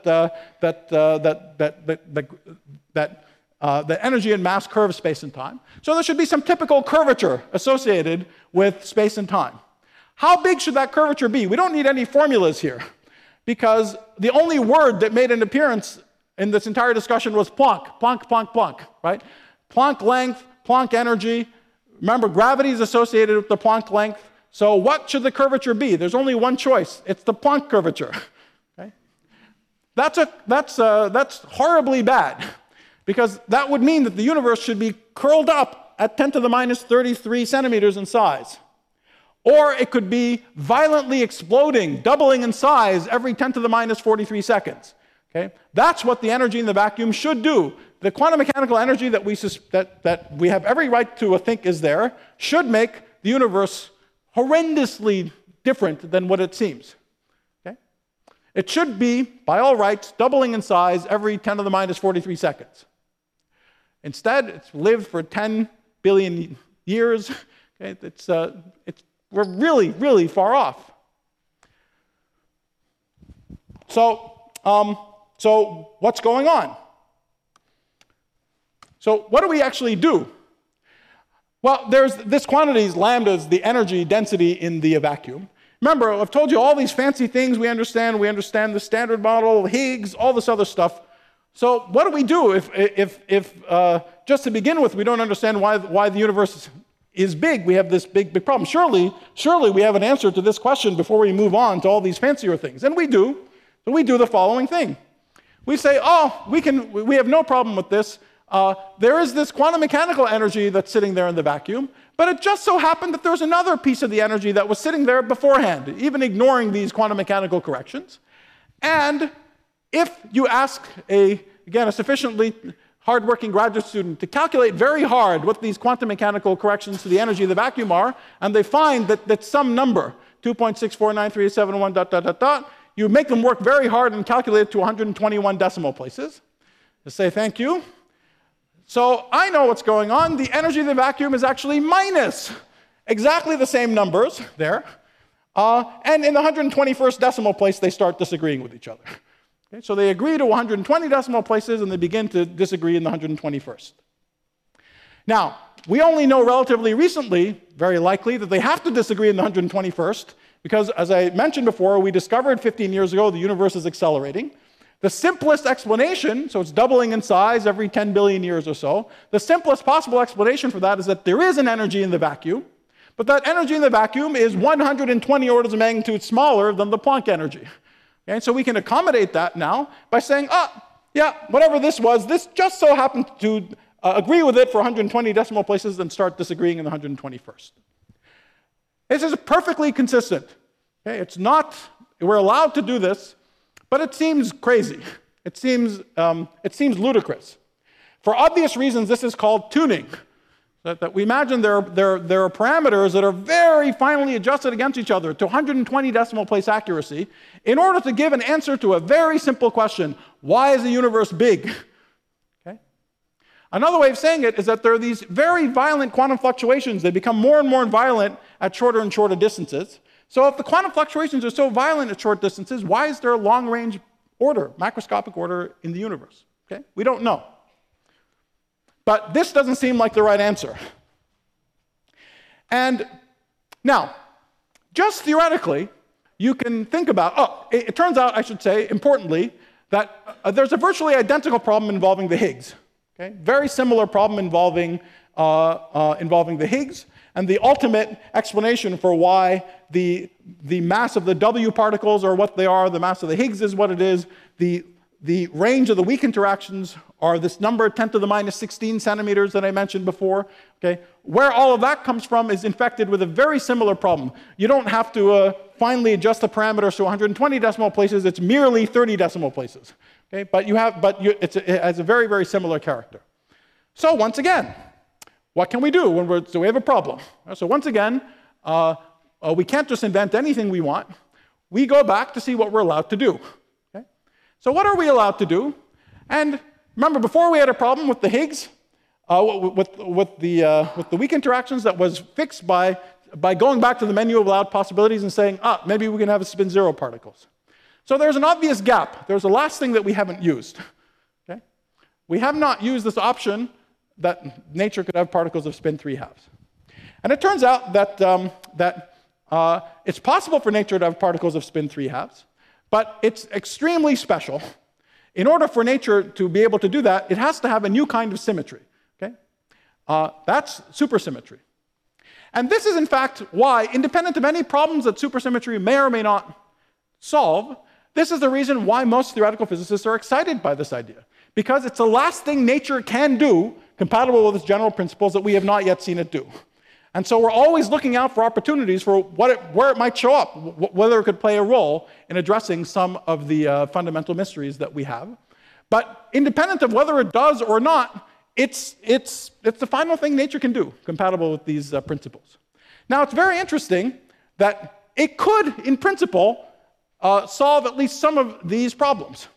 energy and mass curve space and time. So there should be some typical curvature associated with space and time. How big should that curvature be? We don't need any formulas here, because the only word that made an appearance in this entire discussion was Planck, Planck, Planck, Planck, right? Planck length, Planck energy. Remember, gravity is associated with the Planck length. So what should the curvature be? There's only one choice. It's the Planck curvature. Okay? That's horribly bad, because that would mean that the universe should be curled up at 10 to the minus 33 centimeters in size. Or it could be violently exploding, doubling in size every 10 to the minus 43 seconds. Okay? That's what the energy in the vacuum should do. The quantum mechanical energy that we have every right to think is there should make the universe horrendously different than what it seems. Okay? It should be, by all rights, doubling in size every 10 to the minus 43 seconds. Instead, it's lived for 10 billion years. Okay? We're really, really far off. So what's going on? So what do we actually do? Well, there's this quantity, lambdas, the energy density in the vacuum. Remember, I've told you all these fancy things we understand. We understand the Standard Model, Higgs, all this other stuff. So what do we do if just to begin with, we don't understand why the universe is big? We have this big problem. Surely we have an answer to this question before we move on to all these fancier things. And we do. So we do the following thing. We say, oh, we have no problem with this. There is this quantum mechanical energy that's sitting there in the vacuum, but it just so happened that there's another piece of the energy that was sitting there beforehand, even ignoring these quantum mechanical corrections. And if you ask, again, a sufficiently hardworking graduate student to calculate very hard what these quantum mechanical corrections to the energy of the vacuum are, and they find that some number, 2.6493871 ... You make them work very hard and calculate it to 121 decimal places. Just say thank you. So I know what's going on. The energy of the vacuum is actually minus exactly the same numbers there. And in the 121st decimal place, they start disagreeing with each other. Okay, so they agree to 120 decimal places, and they begin to disagree in the 121st. Now, we only know relatively recently, very likely, that they have to disagree in the 121st, because as I mentioned before, we discovered 15 years ago the universe is accelerating. The simplest explanation, so it's doubling in size every 10 billion years or so, the simplest possible explanation for that is that there is an energy in the vacuum, but that energy in the vacuum is 120 orders of magnitude smaller than the Planck energy. Okay, so we can accommodate that now by saying, yeah, whatever this was, this just so happened to agree with it for 120 decimal places and start disagreeing in the 121st. This is perfectly consistent. Okay, it's not, we're allowed to do this, but it seems crazy. It seems ludicrous. For obvious reasons, this is called tuning. That we imagine there are parameters that are very finely adjusted against each other to 120 decimal place accuracy in order to give an answer to a very simple question: why is the universe big? Okay? Another way of saying it is that there are these very violent quantum fluctuations. They become more and more violent at shorter and shorter distances. So if the quantum fluctuations are so violent at short distances, why is there a long-range order, macroscopic order in the universe? Okay? We don't know. But this doesn't seem like the right answer. And now, just theoretically, you can think about, it turns out, I should say, importantly, that there's a virtually identical problem involving the Higgs. Okay? Very similar problem involving the Higgs. And the ultimate explanation for why the mass of the W particles are what they are, the mass of the Higgs is what it is, the range of the weak interactions are this number, 10 to the minus 16 centimeters that I mentioned before. Okay? Where all of that comes from is infected with a very similar problem. You don't have to finally adjust the parameters to 120 decimal places. It's merely 30 decimal places. Okay? But it has a very, very similar character. So once again, what can we do so we have a problem? So once again, we can't just invent anything we want. We go back to see what we're allowed to do. Okay? So what are we allowed to do? And remember, before we had a problem with the Higgs, with the weak interactions that was fixed by going back to the menu of allowed possibilities and saying, maybe we can have spin zero particles. So there's an obvious gap. There's a last thing that we haven't used. Okay? We have not used this option that nature could have particles of spin 3/2. And it turns out that it's possible for nature to have particles of spin 3/2, but it's extremely special. In order for nature to be able to do that, it has to have a new kind of symmetry. Okay? That's supersymmetry. And this is, in fact, why, independent of any problems that supersymmetry may or may not solve, this is the reason why most theoretical physicists are excited by this idea. Because it's the last thing nature can do compatible with its general principles that we have not yet seen it do. And so we're always looking out for opportunities for where it might show up, whether it could play a role in addressing some of the fundamental mysteries that we have. But independent of whether it does or not, it's the final thing nature can do, compatible with these principles. Now, it's very interesting that it could, in principle, solve at least some of these problems.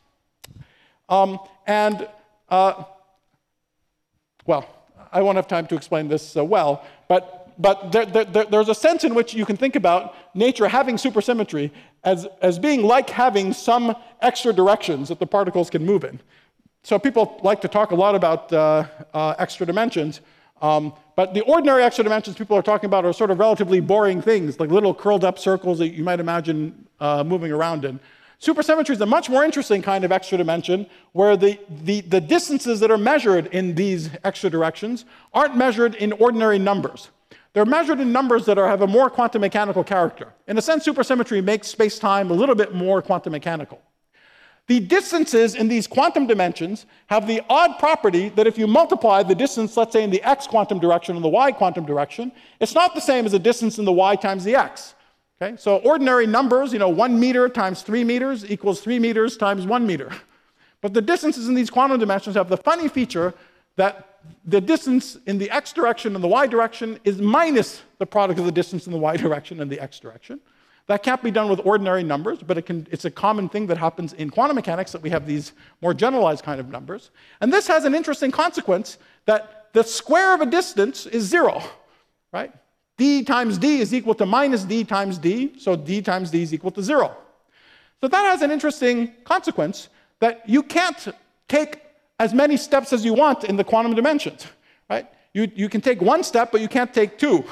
Well, I won't have time to explain this well, but there's a sense in which you can think about nature having supersymmetry as being like having some extra directions that the particles can move in. So people like to talk a lot about extra dimensions, but the ordinary extra dimensions people are talking about are sort of relatively boring things, like little curled up circles that you might imagine moving around in. Supersymmetry is a much more interesting kind of extra dimension where the distances that are measured in these extra directions aren't measured in ordinary numbers. They're measured in numbers that have a more quantum mechanical character. In a sense, supersymmetry makes space-time a little bit more quantum mechanical. The distances in these quantum dimensions have the odd property that if you multiply the distance, let's say in the x quantum direction and the y quantum direction, it's not the same as the distance in the y times the x. Okay? So ordinary numbers, 1 meter times 3 meters equals 3 meters times 1 meter. But the distances in these quantum dimensions have the funny feature that the distance in the x direction and the y direction is minus the product of the distance in the y direction and the x direction. That can't be done with ordinary numbers, but it's a common thing that happens in quantum mechanics that we have these more generalized kind of numbers. And this has an interesting consequence that the square of a distance is 0, right? d times d is equal to minus d times d, so d times d is equal to 0. So that has an interesting consequence, that you can't take as many steps as you want in the quantum dimensions, right? You can take one step, but you can't take two,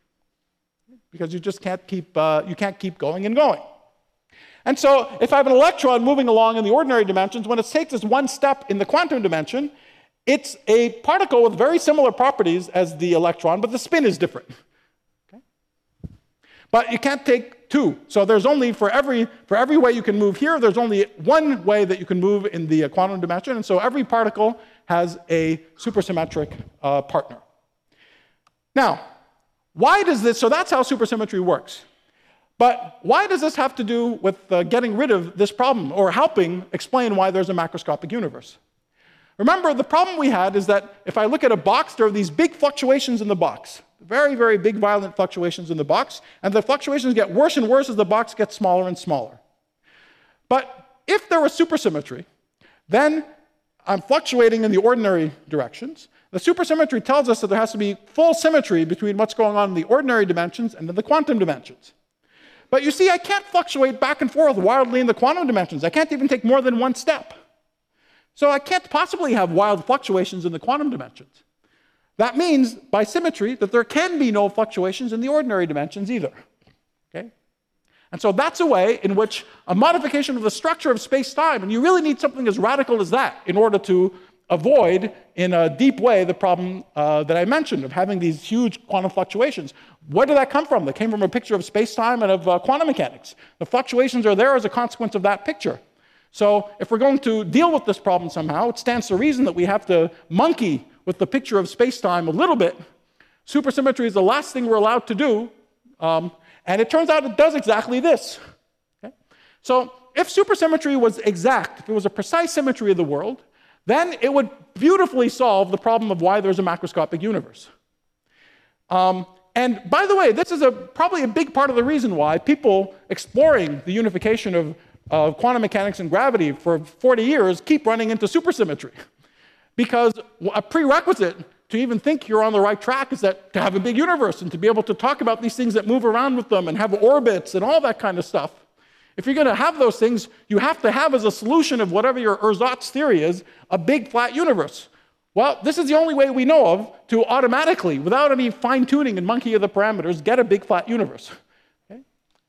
because you just can't keep, going and going. And so if I have an electron moving along in the ordinary dimensions, when it takes this one step in the quantum dimension, it's a particle with very similar properties as the electron, but the spin is different. Okay? But you can't take two. So there's only, for every way you can move here, there's only one way that you can move in the quantum dimension. And so every particle has a supersymmetric partner. Now, why does this, so that's how supersymmetry works. But why does this have to do with getting rid of this problem, or helping explain why there's a macroscopic universe? Remember, the problem we had is that if I look at a box, there are these big fluctuations in the box. Very, very big, violent fluctuations in the box. And the fluctuations get worse and worse as the box gets smaller and smaller. But if there was supersymmetry, then I'm fluctuating in the ordinary directions. The supersymmetry tells us that there has to be full symmetry between what's going on in the ordinary dimensions and in the quantum dimensions. But you see, I can't fluctuate back and forth wildly in the quantum dimensions. I can't even take more than one step. So I can't possibly have wild fluctuations in the quantum dimensions. That means, by symmetry, that there can be no fluctuations in the ordinary dimensions either. Okay? And so that's a way in which a modification of the structure of space-time, and you really need something as radical as that in order to avoid, in a deep way, the problem that I mentioned of having these huge quantum fluctuations. Where did that come from? They came from a picture of space-time and of quantum mechanics. The fluctuations are there as a consequence of that picture. So if we're going to deal with this problem somehow, it stands to reason that we have to monkey with the picture of space-time a little bit. Supersymmetry is the last thing we're allowed to do, and it turns out it does exactly this. Okay? So if supersymmetry was exact, if it was a precise symmetry of the world, then it would beautifully solve the problem of why there's a macroscopic universe. And by the way, this is probably a big part of the reason why people exploring the unification of quantum mechanics and gravity for 40 years keep running into supersymmetry. Because a prerequisite to even think you're on the right track is that to have a big universe and to be able to talk about these things that move around with them and have orbits and all that kind of stuff. If you're going to have those things, you have to have as a solution of whatever your ersatz theory is, a big flat universe. Well, this is the only way we know of to automatically, without any fine-tuning and monkey of the parameters, get a big flat universe. Okay?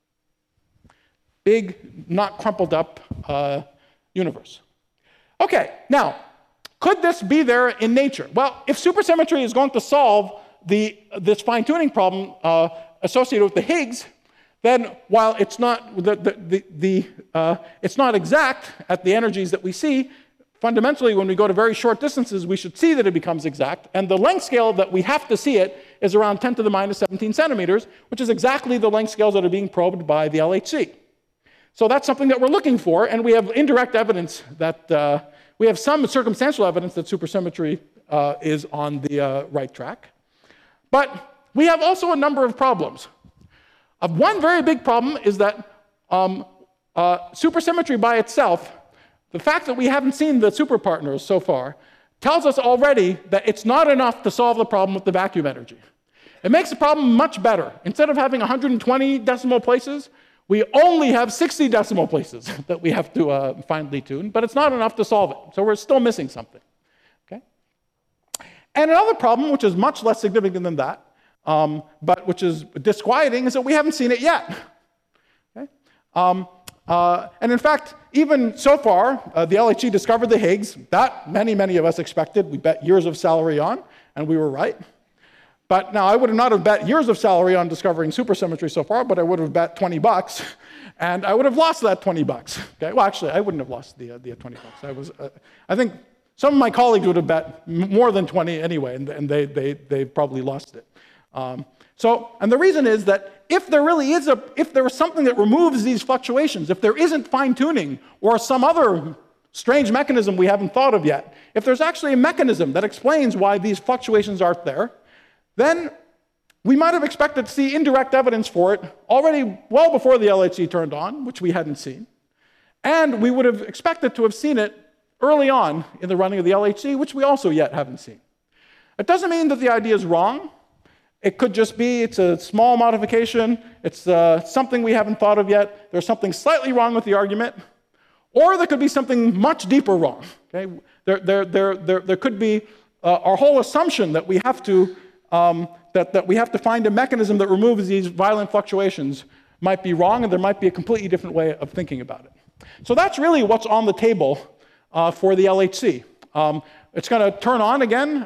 Big, not crumpled up universe. Okay, now, could this be there in nature? Well, if supersymmetry is going to solve this fine-tuning problem associated with the Higgs, then while it's not it's not exact at the energies that we see, fundamentally when we go to very short distances, we should see that it becomes exact. And the length scale that we have to see it is around 10 to the minus 17 centimeters, which is exactly the length scales that are being probed by the LHC. So that's something that we're looking for, and we have indirect evidence that we have some circumstantial evidence that supersymmetry is on the right track. But we have also a number of problems. One very big problem is that supersymmetry by itself, the fact that we haven't seen the superpartners so far, tells us already that it's not enough to solve the problem with the vacuum energy. It makes the problem much better. Instead of having 120 decimal places, we only have 60 decimal places that we have to finely tune, but it's not enough to solve it. So we're still missing something. Okay? And another problem, which is much less significant than that, but which is disquieting, is that we haven't seen it yet. Okay? And in fact, even so far, the LHC discovered the Higgs. That many of us expected. We bet years of salary on, and we were right. But now I would not have bet years of salary on discovering supersymmetry so far, but I would have bet $20, and I would have lost that $20. Okay? Well, actually, I wouldn't have lost the $20. I think some of my colleagues would have bet more than 20 anyway, and they probably lost it. And the reason is that if there is something that removes these fluctuations, if there isn't fine-tuning or some other strange mechanism we haven't thought of yet, if there's actually a mechanism that explains why these fluctuations aren't there, then we might have expected to see indirect evidence for it already well before the LHC turned on, which we hadn't seen. And we would have expected to have seen it early on in the running of the LHC, which we also yet haven't seen. It doesn't mean that the idea is wrong. It could just be it's a small modification, it's something we haven't thought of yet, there's something slightly wrong with the argument, or there could be something much deeper wrong. Okay? There could be our whole assumption that we have to that we have to find a mechanism that removes these violent fluctuations might be wrong, and there might be a completely different way of thinking about it. So that's really what's on the table for the LHC. It's going to turn on again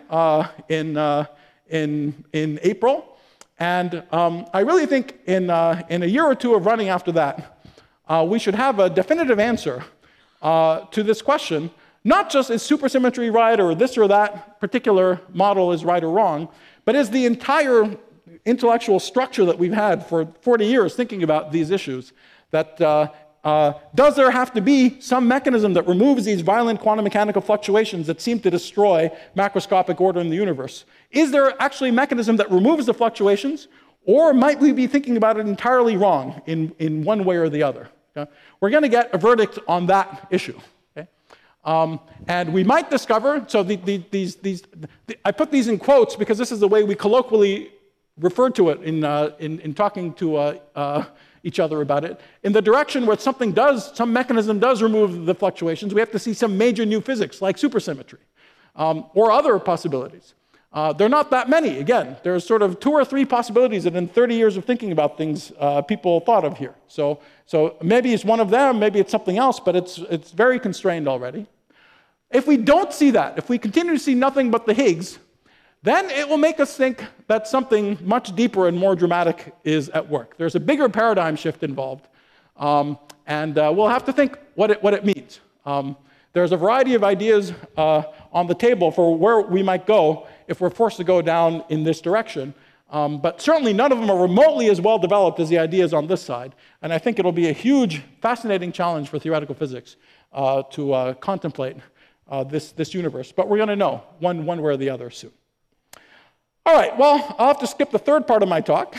in April, and I really think in a year or two of running after that, we should have a definitive answer to this question. Not just is supersymmetry right, or this or that particular model is right or wrong, but is the entire intellectual structure that we've had for 40 years thinking about these issues, that does there have to be some mechanism that removes these violent quantum mechanical fluctuations that seem to destroy macroscopic order in the universe? Is there actually a mechanism that removes the fluctuations, or might we be thinking about it entirely wrong in one way or the other? Okay? We're going to get a verdict on that issue. Okay? And we might discover, so I put these in quotes because this is the way we colloquially refer to it in talking to each other about it. In the direction where some mechanism does remove the fluctuations, we have to see some major new physics like supersymmetry or other possibilities. There are not that many. Again, there's sort of 2 or 3 possibilities that in 30 years of thinking about things, people thought of here. So maybe it's one of them, maybe it's something else, but it's very constrained already. If we don't see that, if we continue to see nothing but the Higgs, then it will make us think that something much deeper and more dramatic is at work. There's a bigger paradigm shift involved, and we'll have to think what it means. There's a variety of ideas on the table for where we might go if we're forced to go down in this direction, but certainly none of them are remotely as well developed as the ideas on this side, and I think it'll be a huge, fascinating challenge for theoretical physics to contemplate this universe, but we're going to know one way or the other soon. All right, well, I'll have to skip the third part of my talk.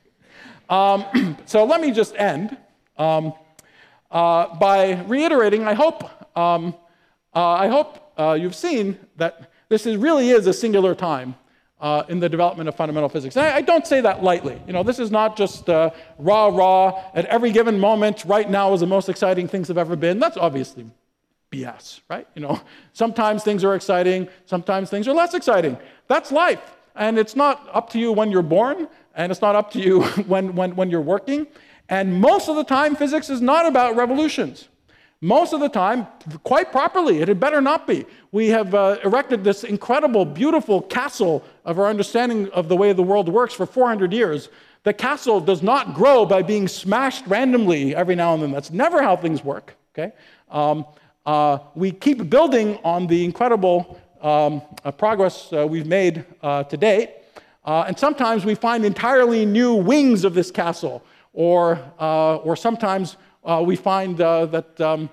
So let me just end by reiterating, I hope you've seen that this really is a singular time in the development of fundamental physics. And I don't say that lightly. You know, this is not just rah-rah, at every given moment, right now is the most exciting things have ever been. That's obviously BS, right? You know, sometimes things are exciting, sometimes things are less exciting. That's life. And it's not up to you when you're born, and it's not up to you when you're working. And most of the time, physics is not about revolutions. Most of the time, quite properly, it had better not be. We have erected this incredible, beautiful castle of our understanding of the way the world works for 400 years. The castle does not grow by being smashed randomly every now and then. That's never how things work. Okay? We keep building on the incredible progress we've made to date, and sometimes we find entirely new wings of this castle, or sometimes we find that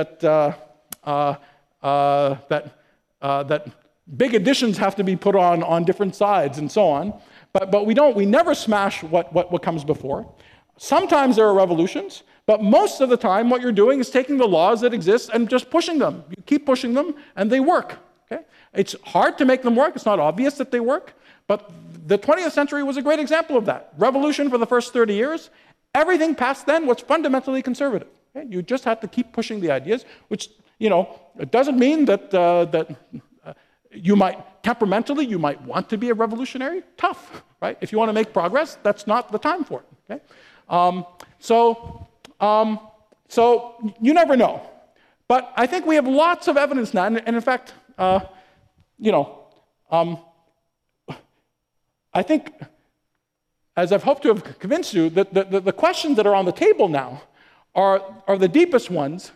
big additions have to be put on different sides and so on. But we never smash what comes before. Sometimes there are revolutions, but most of the time what you're doing is taking the laws that exist and just pushing them. You keep pushing them, and they work. Okay? It's hard to make them work. It's not obvious that they work, but the 20th century was a great example of that. Revolution for the first 30 years. Everything past then was fundamentally conservative. Okay? You just had to keep pushing the ideas, which, you know, it doesn't mean that you might, temperamentally, you might want to be a revolutionary. Tough, right? If you want to make progress, that's not the time for it. Okay? So you never know. But I think we have lots of evidence now, and in fact, I think, as I've hoped to have convinced you, that the questions that are on the table now are the deepest ones,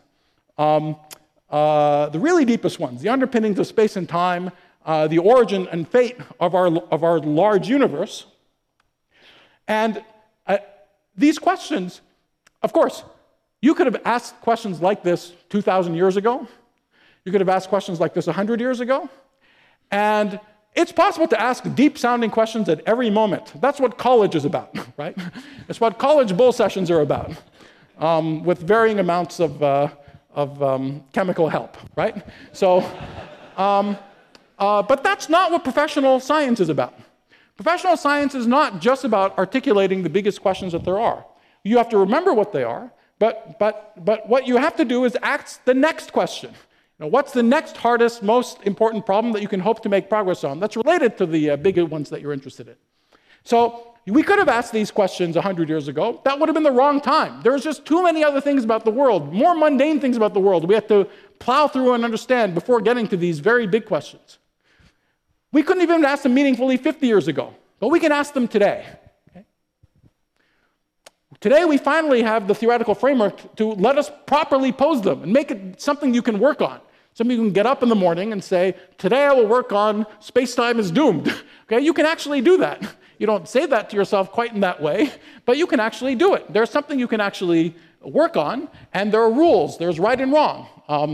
the really deepest ones, the underpinnings of space and time, the origin and fate of our large universe. And these questions, of course, you could have asked questions like this 2,000 years ago. You could have asked questions like this 100 years ago. And it's possible to ask deep-sounding questions at every moment. That's what college is about, right? It's what college bull sessions are about, with varying amounts of chemical help, right? So, but that's not what professional science is about. Professional science is not just about articulating the biggest questions that there are. You have to remember what they are, but what you have to do is ask the next question. What's the next hardest, most important problem that you can hope to make progress on that's related to the bigger ones that you're interested in? So we could have asked these questions 100 years ago. That would have been the wrong time. There's just too many other things about the world, more mundane things about the world we have to plow through and understand before getting to these very big questions. We couldn't even ask them meaningfully 50 years ago, but we can ask them today. Today, we finally have the theoretical framework to let us properly pose them and make it something you can work on. Something you can get up in the morning and say, today I will work on space-time is doomed. Okay, you can actually do that. You don't say that to yourself quite in that way, but you can actually do it. There's something you can actually work on, and there are rules. There's right and wrong.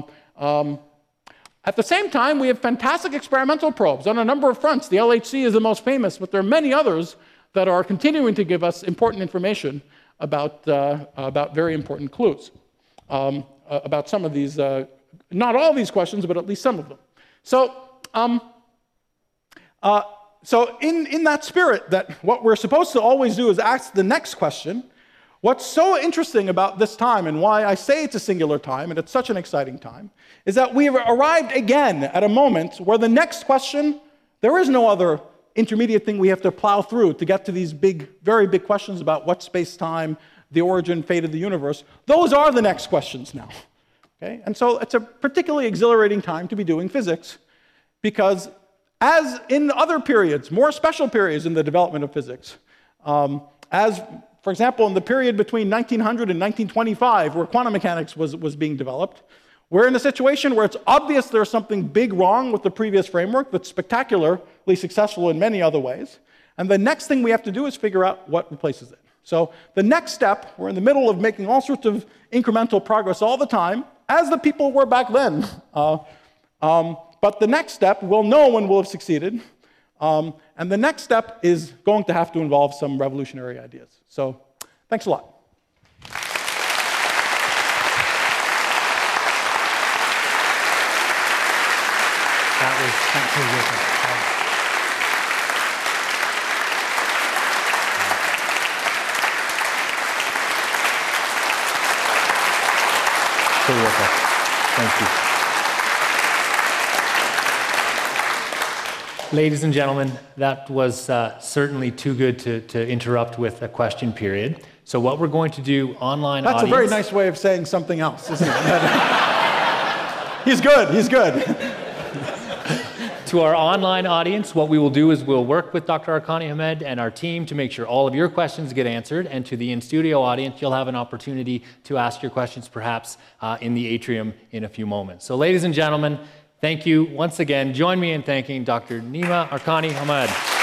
At the same time, we have fantastic experimental probes on a number of fronts. The LHC is the most famous, but there are many others that are continuing to give us important information about very important clues, about some of these, not all these questions, but at least some of them. So, in that spirit, that what we're supposed to always do is ask the next question, what's so interesting about this time, and why I say it's a singular time, and it's such an exciting time, is that we've arrived again at a moment where the next question, there is no other intermediate thing we have to plow through to get to these big, very big questions about what space-time, the origin, fate of the universe. Those are the next questions now. Okay? And so it's a particularly exhilarating time to be doing physics, because as in other periods, more special periods in the development of physics, as, for example, in the period between 1900 and 1925, where quantum mechanics was being developed, we're in a situation where it's obvious there's something big wrong with the previous framework that's spectacularly successful in many other ways. And the next thing we have to do is figure out what replaces it. So the next step, we're in the middle of making all sorts of incremental progress all the time, as the people were back then. But the next step, we'll know when we'll have succeeded. And the next step is going to have to involve some revolutionary ideas. So thanks a lot. That was terrific. Terrific. Thank you. Ladies and gentlemen, that was certainly too good to interrupt with a question period. So what we're going to do online That's audience... a very nice way of saying something else, isn't it? He's good. He's good. To our online audience, what we will do is we'll work with Dr. Arkani Hamed and our team to make sure all of your questions get answered. And to the in-studio audience, you'll have an opportunity to ask your questions perhaps in the atrium in a few moments. So ladies and gentlemen, thank you once again. Join me in thanking Dr. Nima Arkani Hamed.